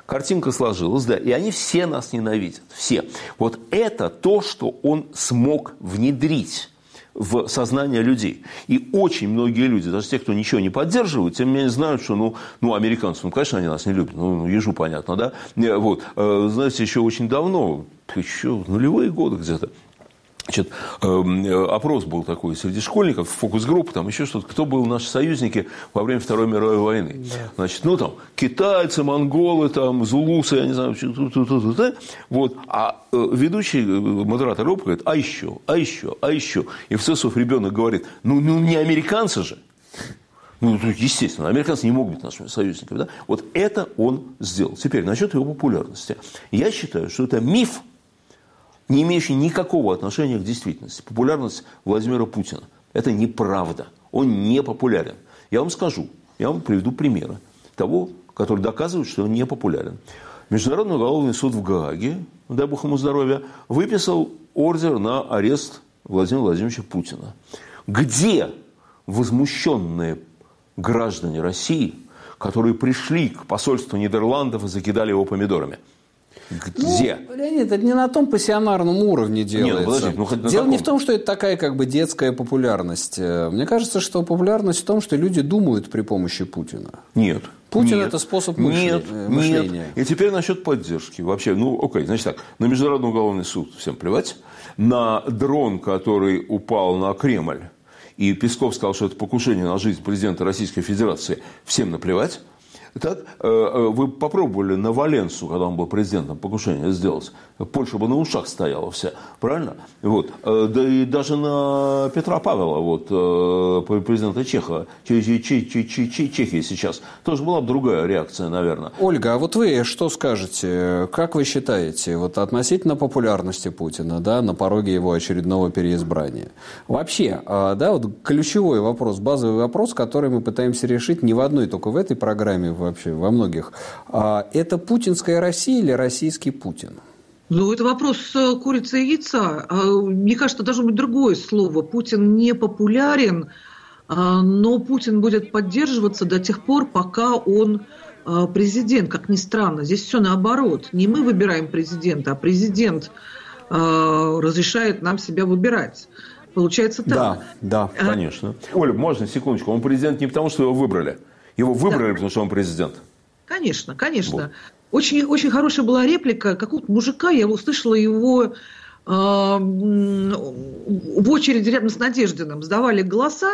картинка сложилась, да, и они все нас ненавидят, все. Вот это то, что он смог внедрить в сознание людей. И очень многие люди, даже те, кто ничего не поддерживает, тем не менее знают, что, ну, ну американцы, ну, конечно, они нас не любят, ну, ежу понятно, да. Вот, знаете, еще очень давно, еще в нулевые годы где-то, значит, опрос был такой среди школьников, фокус-группа, там еще что-то, кто был наши союзники во время Второй мировой войны. Да. Значит, ну там китайцы, монголы, там, зулусы, я не знаю, вот. А ведущий модератор группы говорит, а еще, а еще, а еще. И в СССР ребенок говорит, ну, ну не американцы же. Ну, естественно, американцы не могут быть нашими союзниками. Да? Вот это он сделал. Теперь, насчет его популярности. Я считаю, что это миф, не имеющий никакого отношения к действительности. Популярность Владимира Путина – это неправда. Он не популярен. Я вам скажу, я вам приведу примеры того, который доказывает, что он не популярен. Международный уголовный суд в Гааге, дай бог ему здоровья, выписал ордер на арест Владимира Владимировича Путина. Где возмущенные граждане России, которые пришли к посольству Нидерландов и закидали его помидорами? Где? Ну, Леонид, это не на том пассионарном уровне делается. Нет, подожди, ну, хоть на Дело каком? Не в том, что это такая как бы детская популярность. Мне кажется, что популярность в том, что люди думают при помощи Путина. Нет. Путин нет, – это способ мышления. Нет, мышления. Нет. И теперь насчет поддержки. Вообще, ну, окей, значит так, на Международный уголовный суд всем плевать. На дрон, который упал на Кремль, и Песков сказал, что это покушение на жизнь президента Российской Федерации, всем наплевать. Так, вы попробовали на Валенсу, когда он был президентом, покушение сделать. Польша бы на ушах стояла вся. Правильно? Вот. Да и даже на Петра Павела, вот, президента Чеха, Чехии сейчас, тоже была бы другая реакция, наверное. Ольга, а вот вы что скажете? Как вы считаете, вот относительно популярности Путина, да, на пороге его очередного переизбрания? Вообще, да, вот ключевой вопрос, базовый вопрос, который мы пытаемся решить не в одной, только в этой программе, вообще во многих. Это путинская Россия или российский Путин? Ну, это вопрос курицы и яйца. Мне кажется, должно быть другое слово. Путин не популярен, но Путин будет поддерживаться до тех пор, пока он президент. Как ни странно, здесь все наоборот. Не мы выбираем президента, а президент разрешает нам себя выбирать. Получается так. Да, да, конечно. Оля, можно секундочку? Он президент не потому, что его выбрали. Его выбрали, да. Потому что он президент. Конечно, конечно. Вот. Очень, очень хорошая была реплика какого-то мужика, я услышала его э, в очереди рядом с Надеждиным. Сдавали голоса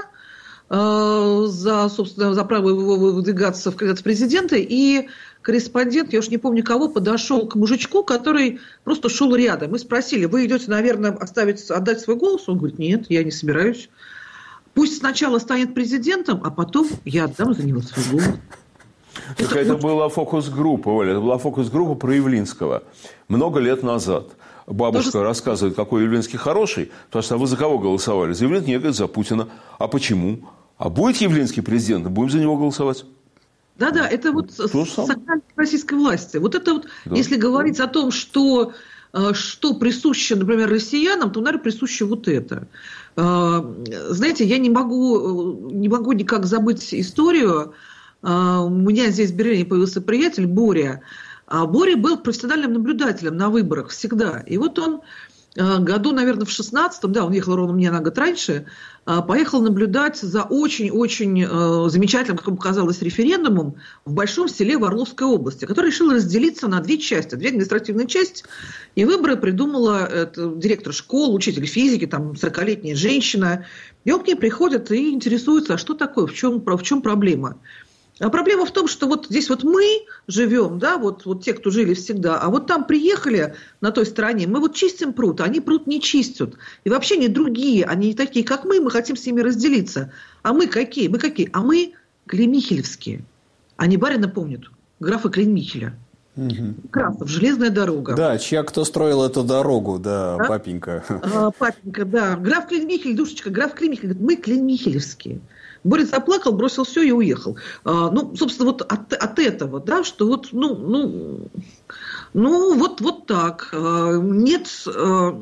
э, за, собственно, за право его выдвигаться в кандидат в президенты, и корреспондент, я уж не помню кого, подошел к мужичку, который просто шел рядом. Мы спросили, вы идете, наверное, оставить, отдать свой голос? Он говорит, нет, я не собираюсь. Пусть сначала станет президентом, а потом я отдам за него свой голос. Так это, это была фокус-группа, Оля, это была фокус-группа про Явлинского. Много лет назад. Бабушка Тоже... рассказывает, какой Явлинский хороший, потому что а вы за кого голосовали? За Явлинского? Нет, говорит, за Путина. А почему? А будет Явлинский президентом, будем за него голосовать. Да-да, это вот сакральность российской власти. Вот это вот, да. Если говорить о том, что, что присуще, например, россиянам, то, наверное, присуще вот это. Знаете, я не могу, не могу никак забыть историю. У меня здесь в Берлине появился приятель Боря. Боря был профессиональным наблюдателем на выборах всегда. И вот он году, наверное, в шестнадцатом, да, он ехал ровно мне на год раньше, поехал наблюдать за очень-очень замечательным, как ему казалось, референдумом в большом селе в Орловской области, который решил разделиться на две части. Две административные части. И выборы придумала это, директор школ, учитель физики, там, сорокалетняя женщина. И он к ней приходит и интересуется, а что такое, в чем, в чем проблема. А проблема в том, что вот здесь вот мы живем, да, вот, вот те, кто жили всегда, а вот там приехали на той стороне, мы вот чистим пруд, а они пруд не чистят. И вообще не другие, они не такие, как мы, мы хотим с ними разделиться. А мы какие? Мы какие? А мы клеймихелевские. Они барина помнят, графа Клеймихеля. Угу. Красов, железная дорога. Да, чья кто строил эту дорогу, да, да? Папенька. А, папенька, да. Граф Клеймихель, душечка, граф Клеймихель, говорит, мы клеймихелевские. Борис заплакал, бросил все и уехал. А, ну, собственно, вот от, от этого, да, что вот, ну, ну, ну вот, вот так. А, нет... А,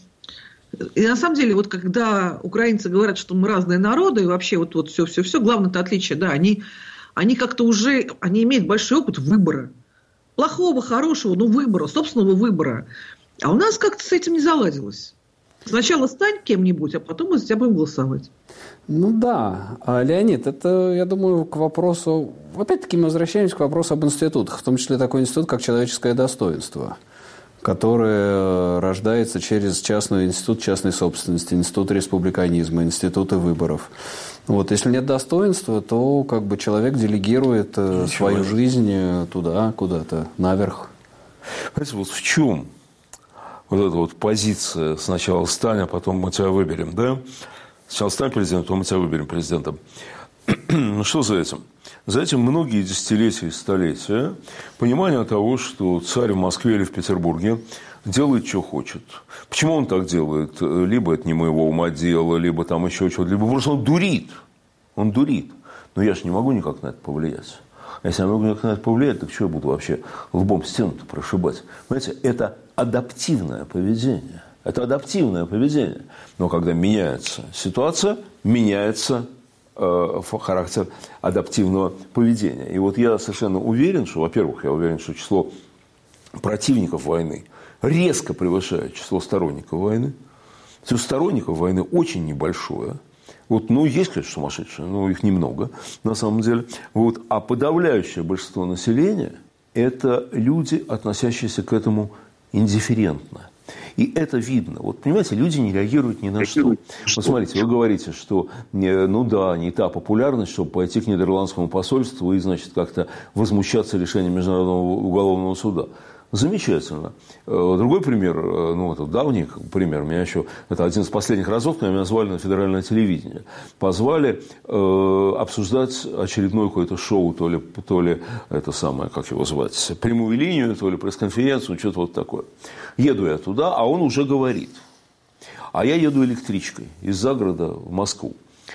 и на самом деле, вот когда украинцы говорят, что мы разные народы, и вообще вот, вот все-все-все, главное-то отличие, да, они, они как-то уже, они имеют большой опыт выбора. плохого, хорошего, ну, выбора, собственного выбора. А у нас как-то с этим не заладилось. Сначала стань кем-нибудь, а потом мы за тебя будем голосовать. Ну да, Леонид, это, я думаю, к вопросу... Опять-таки мы возвращаемся к вопросу об институтах, в том числе такой институт, как человеческое достоинство, которое рождается через частный институт частной собственности, институт республиканизма, институты выборов. Вот, если нет достоинства, то как бы человек делегирует Ничего. свою жизнь туда, куда-то, наверх. Понимаете, вот в чем вот эта вот позиция сначала стань, а потом мы тебя выберем, да? Сначала стань президентом, потом мы тебя выберем президентом. Ну, что за этим? За этим многие десятилетия и столетия понимание того, что царь в Москве или в Петербурге делает, что хочет. Почему он так делает? Либо это не моего ума дело, либо там еще что-то, либо просто он дурит. Он дурит. Но я же не могу никак на это повлиять. А если я могу никак на это повлиять, так что я буду вообще лбом стену-то прошибать? Понимаете, это адаптивное поведение. Это адаптивное поведение. Но когда меняется ситуация, меняется э, характер адаптивного поведения. И вот я совершенно уверен, что, во-первых, я уверен, что число противников войны резко превышает число сторонников войны. Число сторонников войны очень небольшое. Вот, ну, есть, конечно, сумасшедшие, но их немного на самом деле. Вот. А подавляющее большинство населения – это люди, относящиеся к этому индифферентно. И это видно. Вот, понимаете, люди не реагируют ни на что. Вот смотрите, вы говорите, что, ну да, не та популярность, чтобы пойти к нидерландскому посольству и, значит, как-то возмущаться решением Международного уголовного суда. Замечательно. Другой пример, ну, это давний пример, меня еще, это один из последних разов, когда меня звали на федеральное телевидение. Позвали э, обсуждать очередное какое-то шоу, то ли, то ли это самое, как его звать, прямую линию, то ли пресс-конференцию, что-то вот такое. Еду я туда, а он уже говорит. А я еду электричкой из загорода в Москву.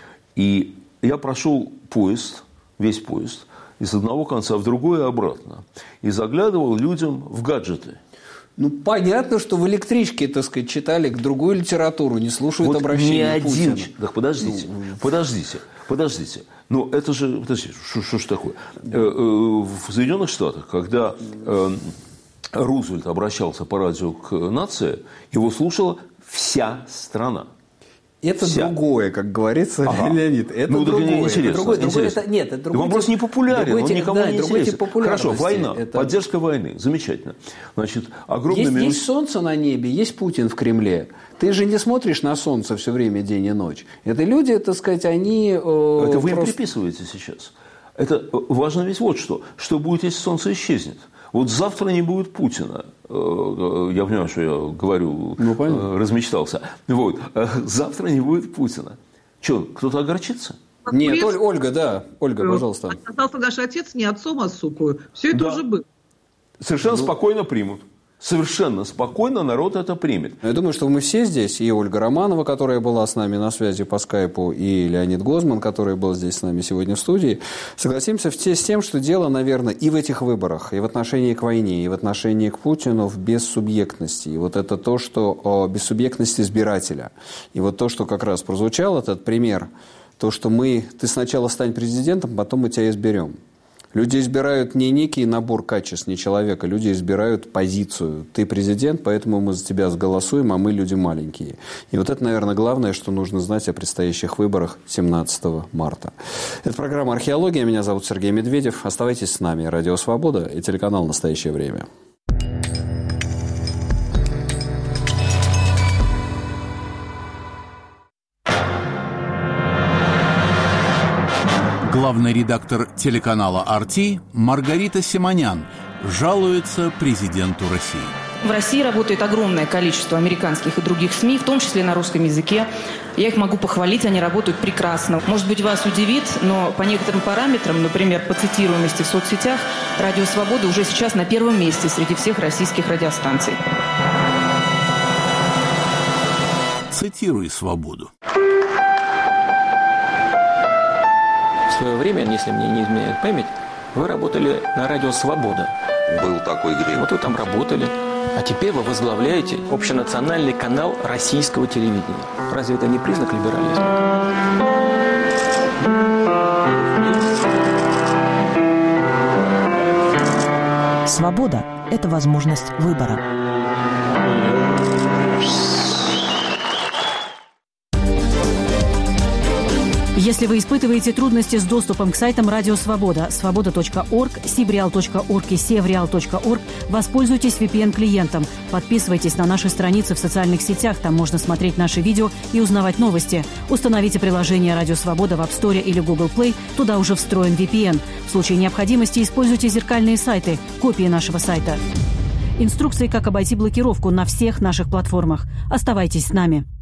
И я прошел поезд, весь поезд, из одного конца в другой и обратно. И заглядывал людям в гаджеты. Ну, понятно, что в электричке, так сказать, читали другую литературу, не слушают вот обращения Путина. Один... Так, подождите, ну, подождите, подождите. Ну, это же... Подождите, что, что ж такое? В Соединенных Штатах, когда Рузвельт обращался по радио к нации, его слушала вся страна. Это Вся. другое, как говорится, ага. Леонид. Это ну, другое. Это интересно. Это другое. интересно. Это, нет, это другой он просто не популярен, он никому да, не интересен. Хорошо, война, это... поддержка войны, замечательно. Значит, огромными... Есть, есть солнце на небе, есть Путин в Кремле. Ты же не смотришь на солнце все время, день и ночь. Это люди, так сказать, они... Э, это вы просто... им приписываете сейчас. Это важно ведь вот что. Что будет, если солнце исчезнет? Вот завтра не будет Путина. Я понимаю, что я говорю, ну, размечтался. Вот. Завтра не будет Путина. Что, кто-то огорчится? Нет, Оль, Ольга, да. Ольга, пожалуйста. Оказался наш отец не отцом, а сукою. Все это да. уже было. Совершенно ну... спокойно примут. Совершенно спокойно народ это примет. Я думаю, что мы все здесь, и Ольга Романова, которая была с нами на связи по скайпу, и Леонид Гозман, который был здесь с нами сегодня в студии, согласимся с тем, что дело, наверное, и в этих выборах, и в отношении к войне, и в отношении к Путину в бессубъектности. И вот это то, что бессубъектность избирателя. И вот то, что как раз прозвучал, этот пример, то, что мы, ты сначала стань президентом, потом мы тебя изберем. Люди избирают не некий набор качеств, не человека. Люди избирают позицию. Ты президент, поэтому мы за тебя голосуем, а мы люди маленькие. И вот это, наверное, главное, что нужно знать о предстоящих выборах семнадцатого марта. Это программа «Археология». Меня зовут Сергей Медведев. Оставайтесь с нами. Радио «Свобода» и телеканал «Настоящее время». Главный редактор телеканала ар ти Маргарита Симонян жалуется президенту России. В России работает огромное количество американских и других СМИ, в том числе на русском языке. Я их могу похвалить, они работают прекрасно. Может быть, вас удивит, но по некоторым параметрам, например, по цитируемости в соцсетях, «Радио Свобода» уже сейчас на первом месте среди всех российских радиостанций. Цитируй «Свободу». В свое время, если мне не изменяет память, вы работали на радио «Свобода». Был такой грех. Вот вы там работали. А теперь вы возглавляете общенациональный канал российского телевидения. Разве это не признак либерализма? Свобода – это возможность выбора. Если вы испытываете трудности с доступом к сайтам Радио Свобода, свобода точка орг, сибреал точка орг и севреал точка орг, воспользуйтесь ви пи эн-клиентом. Подписывайтесь на наши страницы в социальных сетях, там можно смотреть наши видео и узнавать новости. Установите приложение Радио Свобода в App Store или Google Play, туда уже встроен ви пи эн. В случае необходимости используйте зеркальные сайты, копии нашего сайта. Инструкции, как обойти блокировку на всех наших платформах. Оставайтесь с нами.